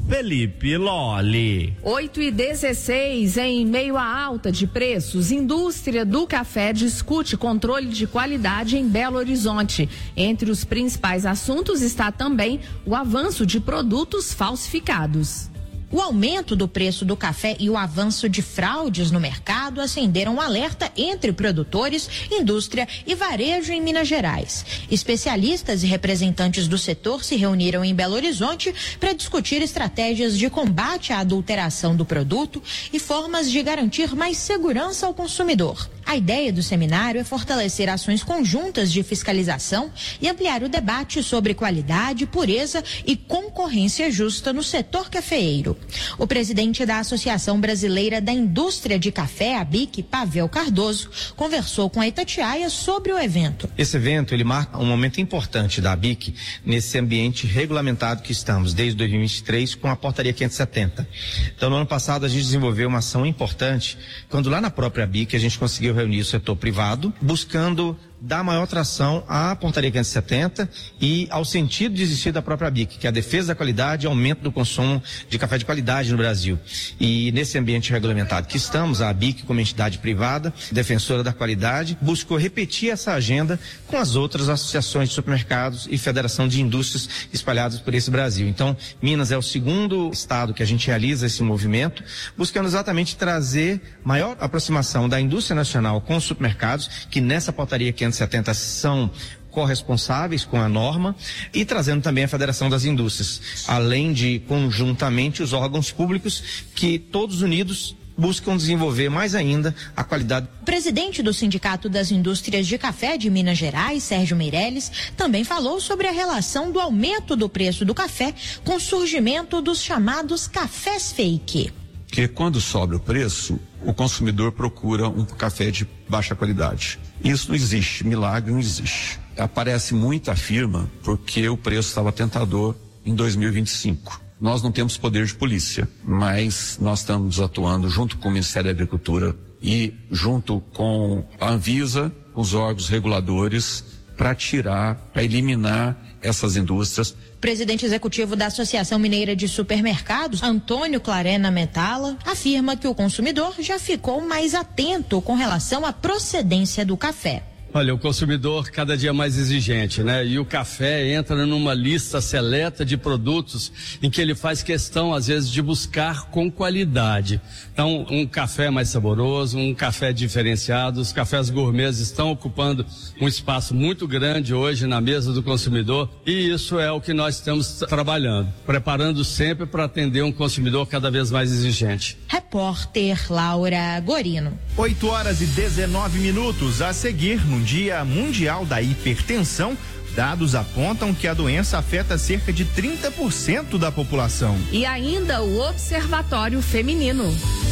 Felipe Lolli. oito e dezesseis, em meio à alta de preços, indústria do café discute controle de qualidade em Belo Horizonte. Entre os principais assuntos está também o avanço de produtos falsificados. O aumento do preço do café e o avanço de fraudes no mercado acenderam um alerta entre produtores, indústria e varejo em Minas Gerais. Especialistas e representantes do setor se reuniram em Belo Horizonte para discutir estratégias de combate à adulteração do produto e formas de garantir mais segurança ao consumidor. A ideia do seminário é fortalecer ações conjuntas de fiscalização e ampliar o debate sobre qualidade, pureza e concorrência justa no setor cafeeiro. O presidente da Associação Brasileira da Indústria de Café, a B I C, Pavel Cardoso, conversou com a Itatiaia sobre o evento. Esse evento, ele marca um momento importante da B I C nesse ambiente regulamentado que estamos desde dois mil e vinte e três com a portaria quinhentos e setenta. Então, no ano passado, a gente desenvolveu uma ação importante, quando lá na própria B I C a gente conseguiu reunir o setor privado, buscando dar maior tração à portaria quinhentos e setenta e ao sentido de existir da própria B I C, que é a defesa da qualidade e aumento do consumo de café de qualidade no Brasil. E nesse ambiente regulamentado que estamos, a B I C, como entidade privada, defensora da qualidade, buscou repetir essa agenda com as outras associações de supermercados e federação de indústrias espalhadas por esse Brasil. Então, Minas é o segundo estado que a gente realiza esse movimento, buscando exatamente trazer maior aproximação da indústria nacional com os supermercados, que nessa portaria quinhentos e setenta são corresponsáveis com a norma, e trazendo também a Federação das Indústrias, além de conjuntamente os órgãos públicos que todos unidos buscam desenvolver mais ainda a qualidade. O presidente do Sindicato das Indústrias de Café de Minas Gerais, Sérgio Meirelles, também falou sobre a relação do aumento do preço do café com o surgimento dos chamados cafés fake. Que quando sobe o preço, o consumidor procura um café de baixa qualidade. Isso não existe, milagre não existe. Aparece muita firma porque o preço estava tentador em dois mil e vinte e cinco. Nós não temos poder de polícia, mas nós estamos atuando junto com o Ministério da Agricultura e junto com a Anvisa, os órgãos reguladores, para tirar, para eliminar essas indústrias. Presidente executivo da Associação Mineira de Supermercados, Antônio Clarena Metala, afirma que o consumidor já ficou mais atento com relação à procedência do café. Olha, o consumidor cada dia mais exigente, né? E o café entra numa lista seleta de produtos em que ele faz questão, às vezes, de buscar com qualidade. Então, um café mais saboroso, um café diferenciado, os cafés gourmets estão ocupando um espaço muito grande hoje na mesa do consumidor, e isso é o que nós estamos trabalhando, preparando sempre para atender um consumidor cada vez mais exigente. Repórter Laura Gorino. oito horas e dezenove minutos. A seguir, no Dia Mundial da Hipertensão, dados apontam que a doença afeta cerca de trinta por cento da população. E ainda o Observatório Feminino.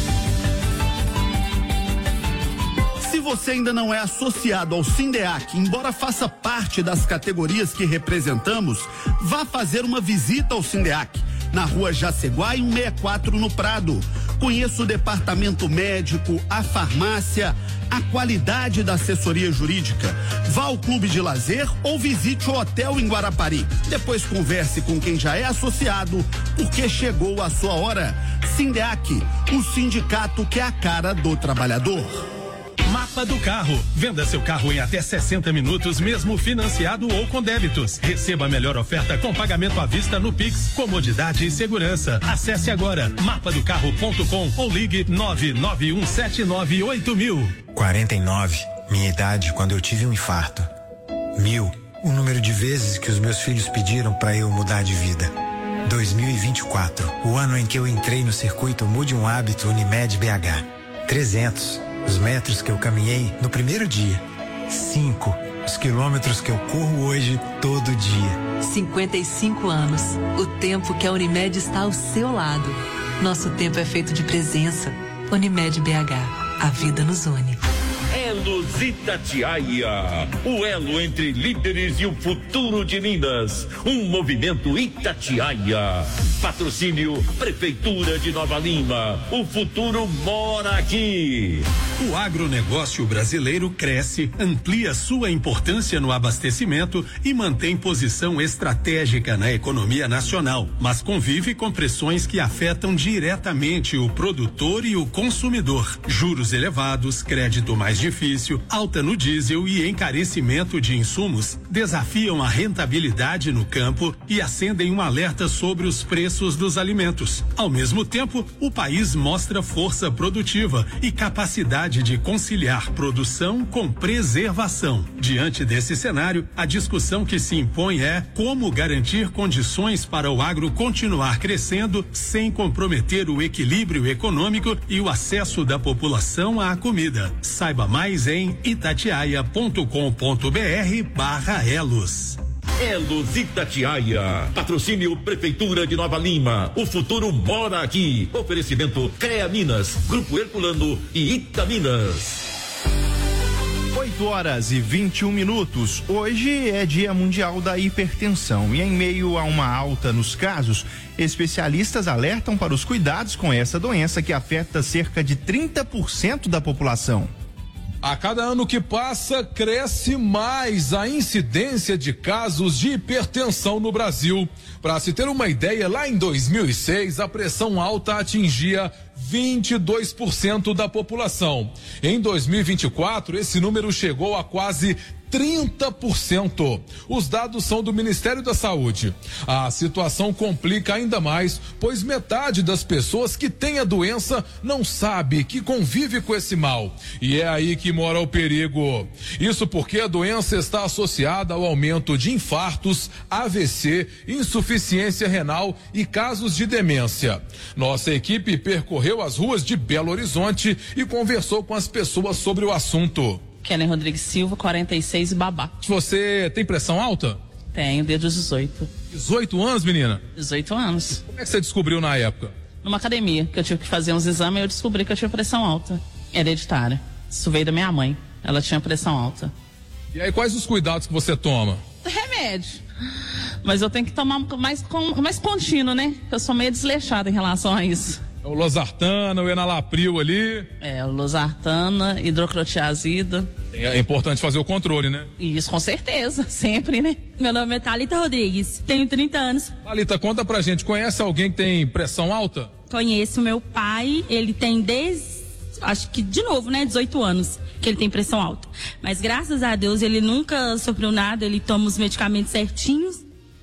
Se você ainda não é associado ao Sindeac, embora faça parte das categorias que representamos, vá fazer uma visita ao Sindeac, na rua Jaceguai cento e sessenta e quatro, no Prado. Conheça o departamento médico, a farmácia, a qualidade da assessoria jurídica. Vá ao clube de lazer ou visite o hotel em Guarapari. Depois converse com quem já é associado, porque chegou a sua hora. Sindeac, o sindicato que é a cara do trabalhador. Mapa do Carro. Venda seu carro em até sessenta minutos, mesmo financiado ou com débitos. Receba a melhor oferta com pagamento à vista no Pix, comodidade e segurança. Acesse agora mapa do carro ponto com ou ligue nove nove um sete nove oito mil. quarenta e nove, minha idade quando eu tive um infarto. Mil, o número de vezes que os meus filhos pediram para eu mudar de vida. dois mil e vinte e quatro, o ano em que eu entrei no circuito Mude um Hábito Unimed B H. trezentos, os metros que eu caminhei no primeiro dia. cinco, os quilômetros que eu corro hoje todo dia. cinquenta e cinco anos, o tempo que a Unimed está ao seu lado. Nosso tempo é feito de presença. Unimed B H, a vida nos une. É Luz Elos Itatiaia, o elo entre líderes e o futuro de Minas. Um movimento Itatiaia. Patrocínio Prefeitura de Nova Lima. O futuro mora aqui. O agronegócio brasileiro cresce, amplia sua importância no abastecimento e mantém posição estratégica na economia nacional, mas convive com pressões que afetam diretamente o produtor e o consumidor. Juros elevados, crédito mais difícil, alta no diesel e encarecimento de insumos desafiam a rentabilidade no campo e acendem um alerta sobre os preços dos alimentos. Ao mesmo tempo, o país mostra força produtiva e capacidade de conciliar produção com preservação. Diante desse cenário, a discussão que se impõe é como garantir condições para o agro continuar crescendo sem comprometer o equilíbrio econômico e o acesso da população à comida. Saiba mais em itatiaia ponto com ponto br barra elos. Elos Itatiaia. Patrocínio Prefeitura de Nova Lima. O futuro mora aqui. Oferecimento CREA Minas, Grupo Herculano e Itaminas. oito horas e vinte e um minutos. Hoje é Dia Mundial da Hipertensão e em meio a uma alta nos casos, especialistas alertam para os cuidados com essa doença que afeta cerca de trinta por cento da população. A cada ano que passa, cresce mais a incidência de casos de hipertensão no Brasil. Para se ter uma ideia, lá em dois mil e seis, a pressão alta atingia vinte e dois por cento da população. Em dois mil e vinte e quatro, esse número chegou a quase trinta por cento. Os dados são do Ministério da Saúde. A situação complica ainda mais, pois metade das pessoas que têm a doença não sabe que convive com esse mal. E é aí que mora o perigo. Isso porque a doença está associada ao aumento de infartos, A V C, insuficiência renal e casos de demência. Nossa equipe percorreu as ruas de Belo Horizonte e conversou com as pessoas sobre o assunto. Kellen Rodrigues Silva, quarenta e seis, Babá. Você tem pressão alta? Tenho, desde os dezoito. dezoito anos, menina? dezoito anos. Como é que você descobriu na época? Numa academia, que eu tive que fazer uns exames e eu descobri que eu tinha pressão alta. Hereditária. Isso veio da minha mãe. Ela tinha pressão alta. E aí, quais os cuidados que você toma? Remédio. Mas eu tenho que tomar mais, mais contínuo, né? Eu sou meio desleixada em relação a isso. O losartana, o enalapril ali. É, o losartana, hidroclorotiazida. É importante fazer o controle, né? Isso, com certeza, sempre, né? Meu nome é Thalita Rodrigues, tenho trinta anos. Thalita, conta pra gente, conhece alguém que tem pressão alta? Conheço meu pai, ele tem desde, acho que de novo, né, dezoito anos, que ele tem pressão alta. Mas graças a Deus ele nunca sofreu nada, ele toma os medicamentos certinhos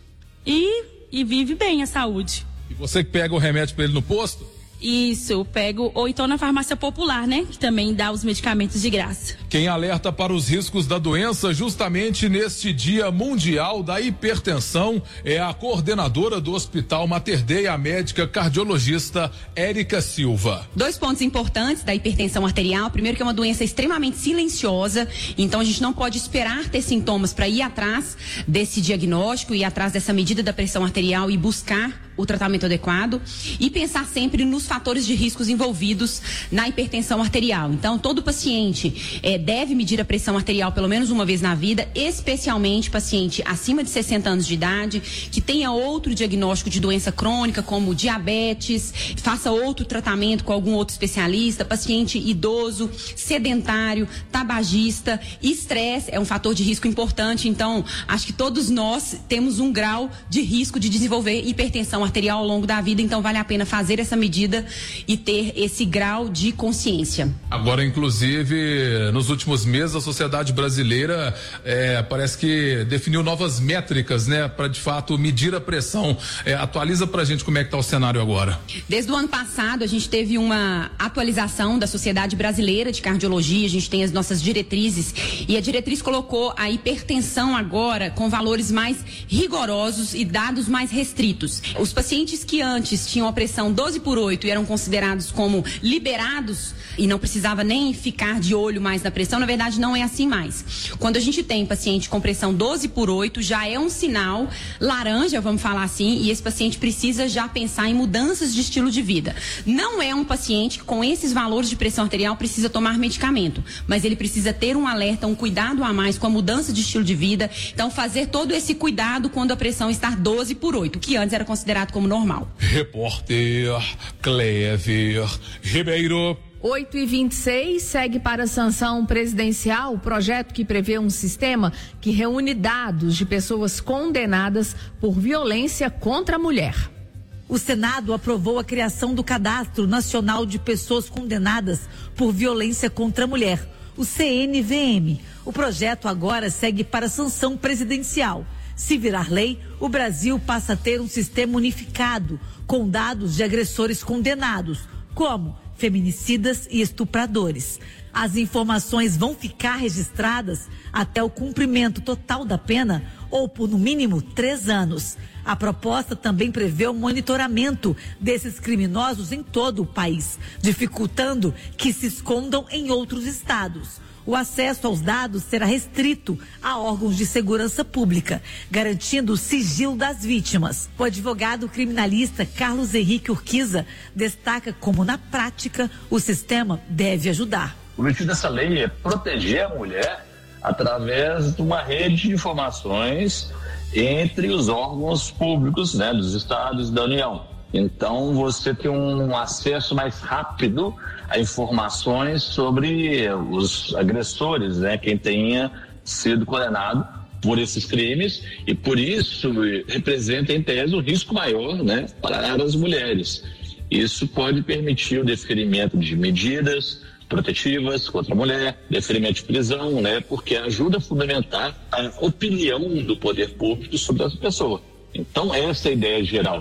e, e vive bem a saúde. E você que pega o remédio pra ele no posto? Isso, eu pego, ou então na farmácia popular, né? Que também dá os medicamentos de graça. Quem alerta para os riscos da doença justamente neste Dia Mundial da Hipertensão é a coordenadora do Hospital Mater Dei, a médica cardiologista Érica Silva. Dois pontos importantes da hipertensão arterial. Primeiro, que é uma doença extremamente silenciosa, então a gente não pode esperar ter sintomas para ir atrás desse diagnóstico, ir atrás dessa medida da pressão arterial e buscar o tratamento adequado e pensar sempre nos fatores de riscos envolvidos na hipertensão arterial. Então, todo paciente eh, deve medir a pressão arterial pelo menos uma vez na vida, especialmente paciente acima de sessenta anos de idade, que tenha outro diagnóstico de doença crônica, como diabetes, faça outro tratamento com algum outro especialista, paciente idoso, sedentário, tabagista, estresse é um fator de risco importante. Então, acho que todos nós temos um grau de risco de desenvolver hipertensão arterial ao longo da vida, então vale a pena fazer essa medida e ter esse grau de consciência. Agora, inclusive, nos últimos meses a sociedade brasileira é, parece que definiu novas métricas, né, para de fato medir a pressão. É, atualiza pra gente como é que tá o cenário agora. Desde o ano passado a gente teve uma atualização da Sociedade Brasileira de Cardiologia, a gente tem as nossas diretrizes e a diretriz colocou a hipertensão agora com valores mais rigorosos e dados mais restritos. Os pacientes que antes tinham a pressão doze por oito e eram considerados como liberados e não precisava nem ficar de olho mais na pressão, na verdade não é assim mais. Quando a gente tem paciente com pressão doze por oito, já é um sinal laranja, vamos falar assim, e esse paciente precisa já pensar em mudanças de estilo de vida. Não é um paciente que com esses valores de pressão arterial precisa tomar medicamento, mas ele precisa ter um alerta, um cuidado a mais com a mudança de estilo de vida. Então fazer todo esse cuidado quando a pressão está doze por oito, que antes era considerado como normal. Repórter Clever Ribeiro. oito e vinte e seis, segue para a sanção presidencial o projeto que prevê um sistema que reúne dados de pessoas condenadas por violência contra a mulher. O Senado aprovou a criação do Cadastro Nacional de Pessoas Condenadas por Violência contra a Mulher, o C N V M. O projeto agora segue para a sanção presidencial. Se virar lei, o Brasil passa a ter um sistema unificado, com dados de agressores condenados, como feminicidas e estupradores. As informações vão ficar registradas até o cumprimento total da pena ou por no mínimo três anos. A proposta também prevê o monitoramento desses criminosos em todo o país, dificultando que se escondam em outros estados. O acesso aos dados será restrito a órgãos de segurança pública, garantindo o sigilo das vítimas. O advogado criminalista Carlos Henrique Urquiza destaca como, na prática, o sistema deve ajudar. O objetivo dessa lei é proteger a mulher através de uma rede de informações entre os órgãos públicos, né, dos estados e da União. Então, você tem um acesso mais rápido a informações sobre os agressores, né, quem tenha sido condenado por esses crimes, e por isso representa, em tese, um risco maior, né, para as mulheres. Isso pode permitir o deferimento de medidas protetivas contra a mulher, deferimento de prisão, né, porque ajuda a fundamentar a opinião do poder público sobre essa pessoa. Então, essa é a ideia geral.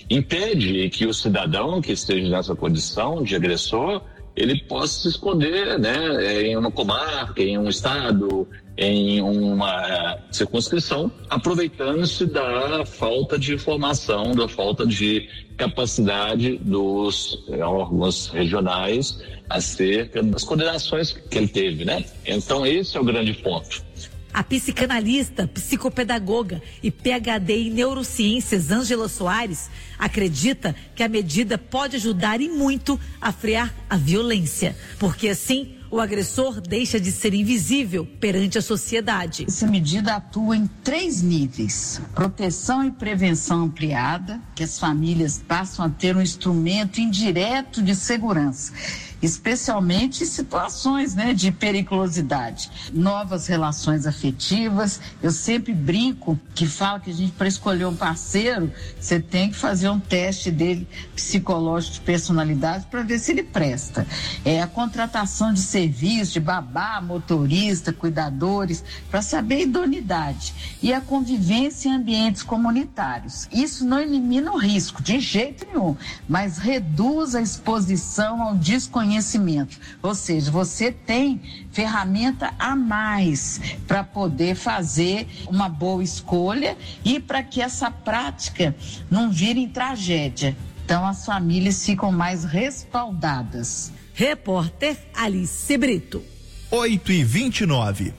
Impede que o cidadão que esteja nessa condição de agressor, ele possa se esconder, né, em uma comarca, em um estado, em uma circunscrição, aproveitando-se da falta de informação, da falta de capacidade dos órgãos regionais acerca das condenações que ele teve, né? Então, esse é o grande ponto. A psicanalista, psicopedagoga e P H D em neurociências Ângela Soares acredita que a medida pode ajudar e muito a frear a violência, porque assim o agressor deixa de ser invisível perante a sociedade. Essa medida atua em três níveis: proteção e prevenção ampliada, que as famílias passam a ter um instrumento indireto de segurança, especialmente em situações, né, de periculosidade. Novas relações afetivas. Eu sempre brinco que falo que a gente, para escolher um parceiro, você tem que fazer um teste dele psicológico de personalidade para ver se ele presta. É a contratação de serviço, de babá, motorista, cuidadores, para saber a idoneidade. E a convivência em ambientes comunitários. Isso não elimina o risco, de jeito nenhum, mas reduz a exposição ao desconhecimento. Conhecimento, ou seja, você tem ferramenta a mais para poder fazer uma boa escolha e para que essa prática não vire em tragédia. Então as famílias ficam mais respaldadas. Repórter Alice Brito. oito e vinte e nove.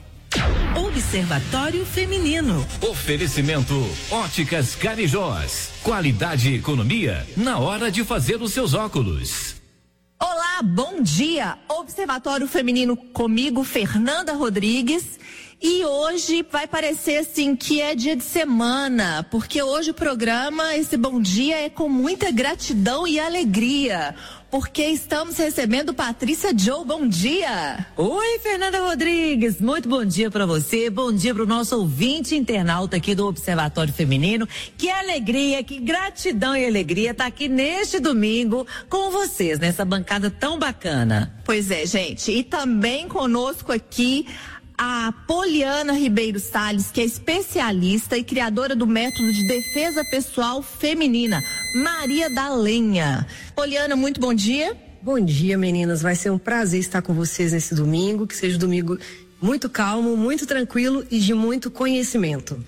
Observatório Feminino. Oferecimento Óticas Carijós. Qualidade e economia na hora de fazer os seus óculos. Olá, bom dia. Observatório Feminino comigo, Fernanda Rodrigues. E hoje vai parecer assim que é dia de semana, porque hoje o programa, esse bom dia é com muita gratidão e alegria, porque estamos recebendo Patrícia Joe. Bom dia. Oi, Fernanda Rodrigues, muito bom dia para você, bom dia para o nosso ouvinte internauta aqui do Observatório Feminino. Que alegria, que gratidão e alegria estar aqui neste domingo com vocês, nessa bancada tão bacana. Pois é, gente, e também conosco aqui a Poliana Ribeiro Salles, que é especialista e criadora do método de defesa pessoal feminina, Maria da Lenha. Poliana, muito bom dia. Bom dia, meninas. Vai ser um prazer estar com vocês nesse domingo, que seja um domingo muito calmo, muito tranquilo e de muito conhecimento.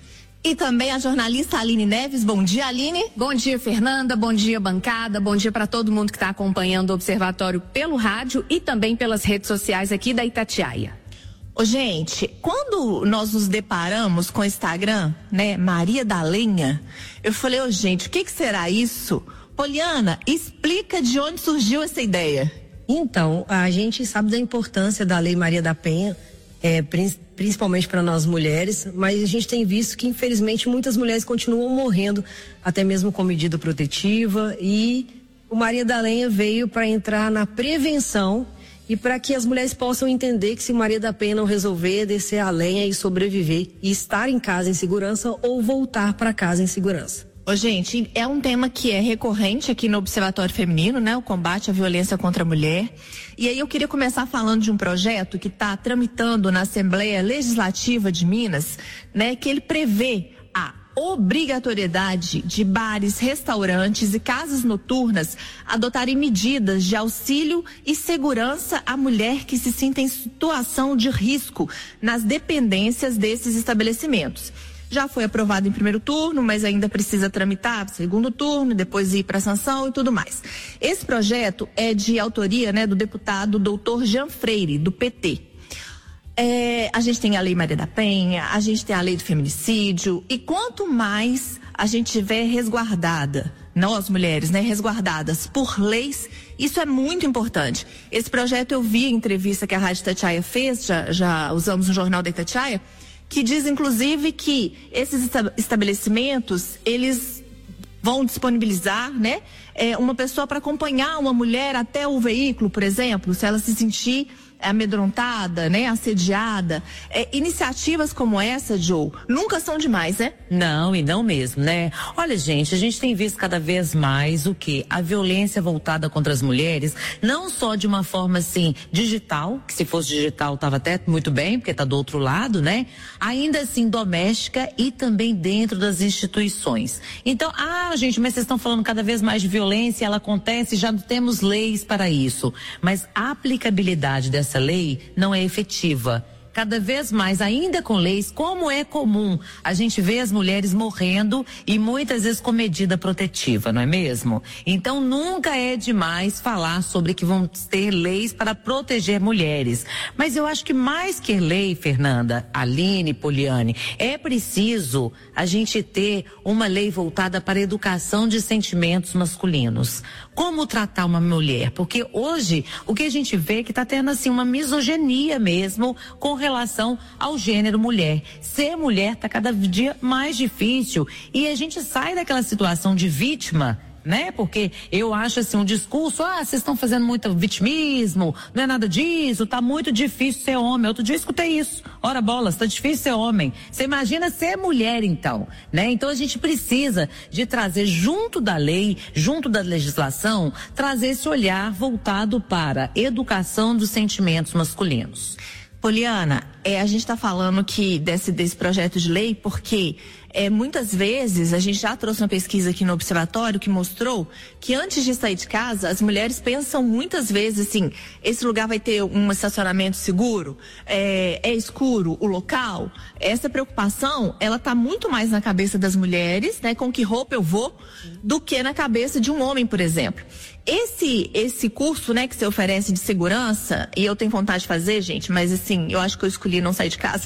e também a jornalista Aline Neves. Bom dia, Aline. Bom dia, Fernanda. Bom dia, bancada. Bom dia para todo mundo que está acompanhando o Observatório pelo rádio e também pelas redes sociais aqui da Itatiaia. Ô, gente, quando nós nos deparamos com o Instagram, né, Maria da Lenha, eu falei, ô, gente, o que que será isso? Poliana, explica de onde surgiu essa ideia. Então, a gente sabe da importância da Lei Maria da Penha, é, principalmente para nós mulheres, mas a gente tem visto que, infelizmente, muitas mulheres continuam morrendo, até mesmo com medida protetiva, e o Maria da Lenha veio para entrar na prevenção e para que as mulheres possam entender que se Maria da Penha não resolver, descer a lenha e sobreviver e estar em casa em segurança ou voltar para casa em segurança. Ô, gente, é um tema que é recorrente aqui no Observatório Feminino, né? O combate à violência contra a mulher. E aí eu queria começar falando de um projeto que está tramitando na Assembleia Legislativa de Minas, né? Que ele prevê a obrigatoriedade de bares, restaurantes e casas noturnas adotarem medidas de auxílio e segurança à mulher que se sinta em situação de risco nas dependências desses estabelecimentos. Já foi aprovado em primeiro turno, mas ainda precisa tramitar segundo turno, depois ir para a sanção e tudo mais. Esse projeto é de autoria, né, do deputado doutor Jean Freire, do P T. É, a gente tem a Lei Maria da Penha, a gente tem a Lei do Feminicídio, e quanto mais a gente tiver resguardada, nós mulheres, né, resguardadas por leis, isso é muito importante. Esse projeto eu vi a entrevista que a Rádio Itatiaia fez, já, já usamos no Jornal da Itatiaia, que diz inclusive que esses estabelecimentos, eles vão disponibilizar, né, é, uma pessoa para acompanhar uma mulher até o veículo, por exemplo, se ela se sentir amedrontada, né, assediada. É, iniciativas como essa, Joe, nunca são demais, né? Não, e não mesmo, né? Olha, gente, a gente tem visto cada vez mais o que? A violência voltada contra as mulheres, não só de uma forma, assim, digital, que se fosse digital tava até muito bem, porque tá do outro lado, né? Ainda assim, doméstica e também dentro das instituições. Então, ah, gente, mas vocês estão falando cada vez mais de violência, ela acontece, já temos leis para isso. Mas a aplicabilidade dessa essa lei não é efetiva. Cada vez mais, ainda com leis, como é comum a gente vê as mulheres morrendo e muitas vezes com medida protetiva, não é mesmo? Então nunca é demais falar sobre que vão ter leis para proteger mulheres. Mas eu acho que mais que lei, Fernanda, Aline, Poliane, é preciso a gente ter uma lei voltada para a educação de sentimentos masculinos. Como tratar uma mulher? Porque hoje o que a gente vê é que está tendo assim uma misoginia mesmo com relação ao gênero mulher. Ser mulher está cada dia mais difícil e a gente sai daquela situação de vítima, né? Porque eu acho assim um discurso, ah, vocês estão fazendo muito vitimismo, não é nada disso, tá muito difícil ser homem. Outro dia eu escutei isso. Ora bolas, tá difícil ser homem. Você imagina ser mulher então, né? Então a gente precisa de trazer junto da lei, junto da legislação, trazer esse olhar voltado para educação dos sentimentos masculinos. Poliana, é, a gente está falando que desse, desse projeto de lei porque é, muitas vezes a gente já trouxe uma pesquisa aqui no Observatório que mostrou que antes de sair de casa as mulheres pensam muitas vezes assim, esse lugar vai ter um estacionamento seguro, é, é escuro o local. Essa preocupação, ela está muito mais na cabeça das mulheres, né, com que roupa eu vou, do que na cabeça de um homem, por exemplo. Esse, esse curso, né, que você oferece de segurança, e eu tenho vontade de fazer, gente, mas assim, eu acho que eu escolhi não sair de casa.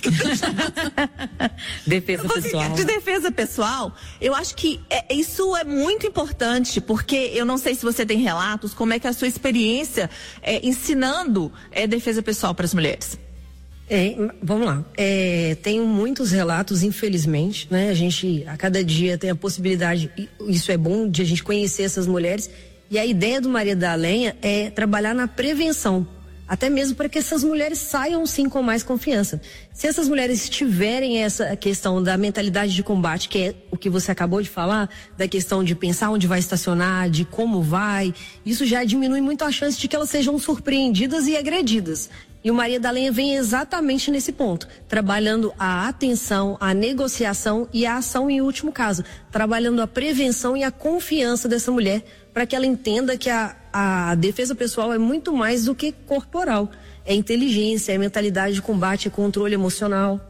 Defesa pessoal. De defesa pessoal, eu acho que é, isso é muito importante, porque eu não sei se você tem relatos, como é que é a sua experiência é, ensinando é, defesa pessoal para as mulheres. É, vamos lá, é, tenho muitos relatos, infelizmente, né? A gente, a cada dia tem a possibilidade, isso é bom, de a gente conhecer essas mulheres. E a ideia do Maria da Lenha é trabalhar na prevenção, até mesmo para que essas mulheres saiam sim com mais confiança. Se essas mulheres tiverem essa questão da mentalidade de combate, que é o que você acabou de falar, da questão de pensar onde vai estacionar, de como vai, isso já diminui muito a chance de que elas sejam surpreendidas e agredidas. E o Maria da Lenha vem exatamente nesse ponto, trabalhando a atenção, a negociação e a ação em último caso, trabalhando a prevenção e a confiança dessa mulher, para que ela entenda que a, a defesa pessoal é muito mais do que corporal. É inteligência, é mentalidade de combate, é controle emocional.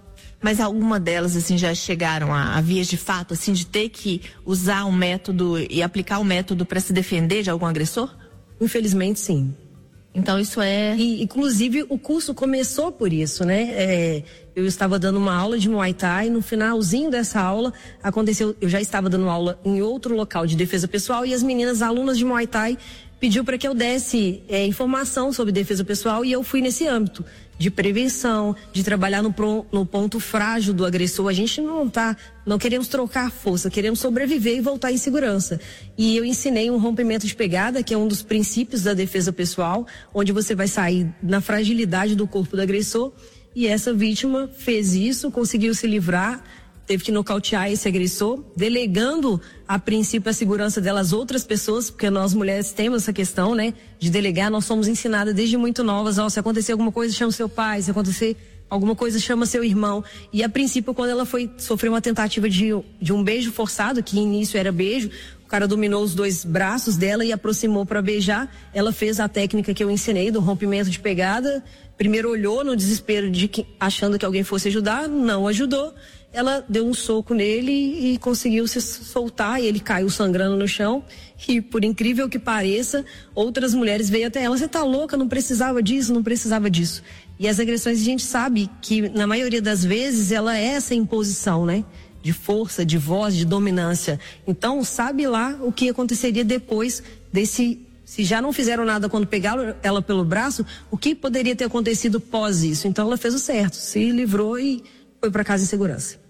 Mas alguma delas, assim, já chegaram a, a vias de fato, assim, de ter que usar um método e aplicar um método para se defender de algum agressor? Infelizmente, sim. Então isso é... E, inclusive, o curso começou por isso, né? É, eu estava dando uma aula de Muay Thai, no finalzinho dessa aula, aconteceu, eu já estava dando aula em outro local de defesa pessoal e as meninas, alunas de Muay Thai, pediu para que eu desse é, informação sobre defesa pessoal e eu fui nesse âmbito de prevenção, de trabalhar no, pro, no ponto frágil do agressor. A gente não tá, não queremos trocar força, queremos sobreviver e voltar em segurança. E eu ensinei um rompimento de pegada, que é um dos princípios da defesa pessoal, onde você vai sair na fragilidade do corpo do agressor. E essa vítima fez isso, conseguiu se livrar, teve que nocautear esse agressor, delegando a princípio a segurança delas outras pessoas, porque nós mulheres temos essa questão, né, de delegar. Nós somos ensinadas desde muito novas, ó, se acontecer alguma coisa, chama seu pai, se acontecer alguma coisa, chama seu irmão. E a princípio, quando ela foi sofrer uma tentativa de, de um beijo forçado, que início era beijo, o cara dominou os dois braços dela e aproximou para beijar, ela fez a técnica que eu ensinei do rompimento de pegada. Primeiro olhou no desespero de que, achando que alguém fosse ajudar, não ajudou. Ela deu um soco nele e conseguiu se soltar e ele caiu sangrando no chão. E por incrível que pareça, outras mulheres veio até ela, você tá louca, não precisava disso, não precisava disso. E as agressões, a gente sabe que na maioria das vezes ela é essa imposição, né? De força, de voz, de dominância. Então, sabe lá o que aconteceria depois desse... Se já não fizeram nada quando pegaram ela pelo braço, o que poderia ter acontecido pós isso? Então ela fez o certo, se livrou e foi para casa em segurança.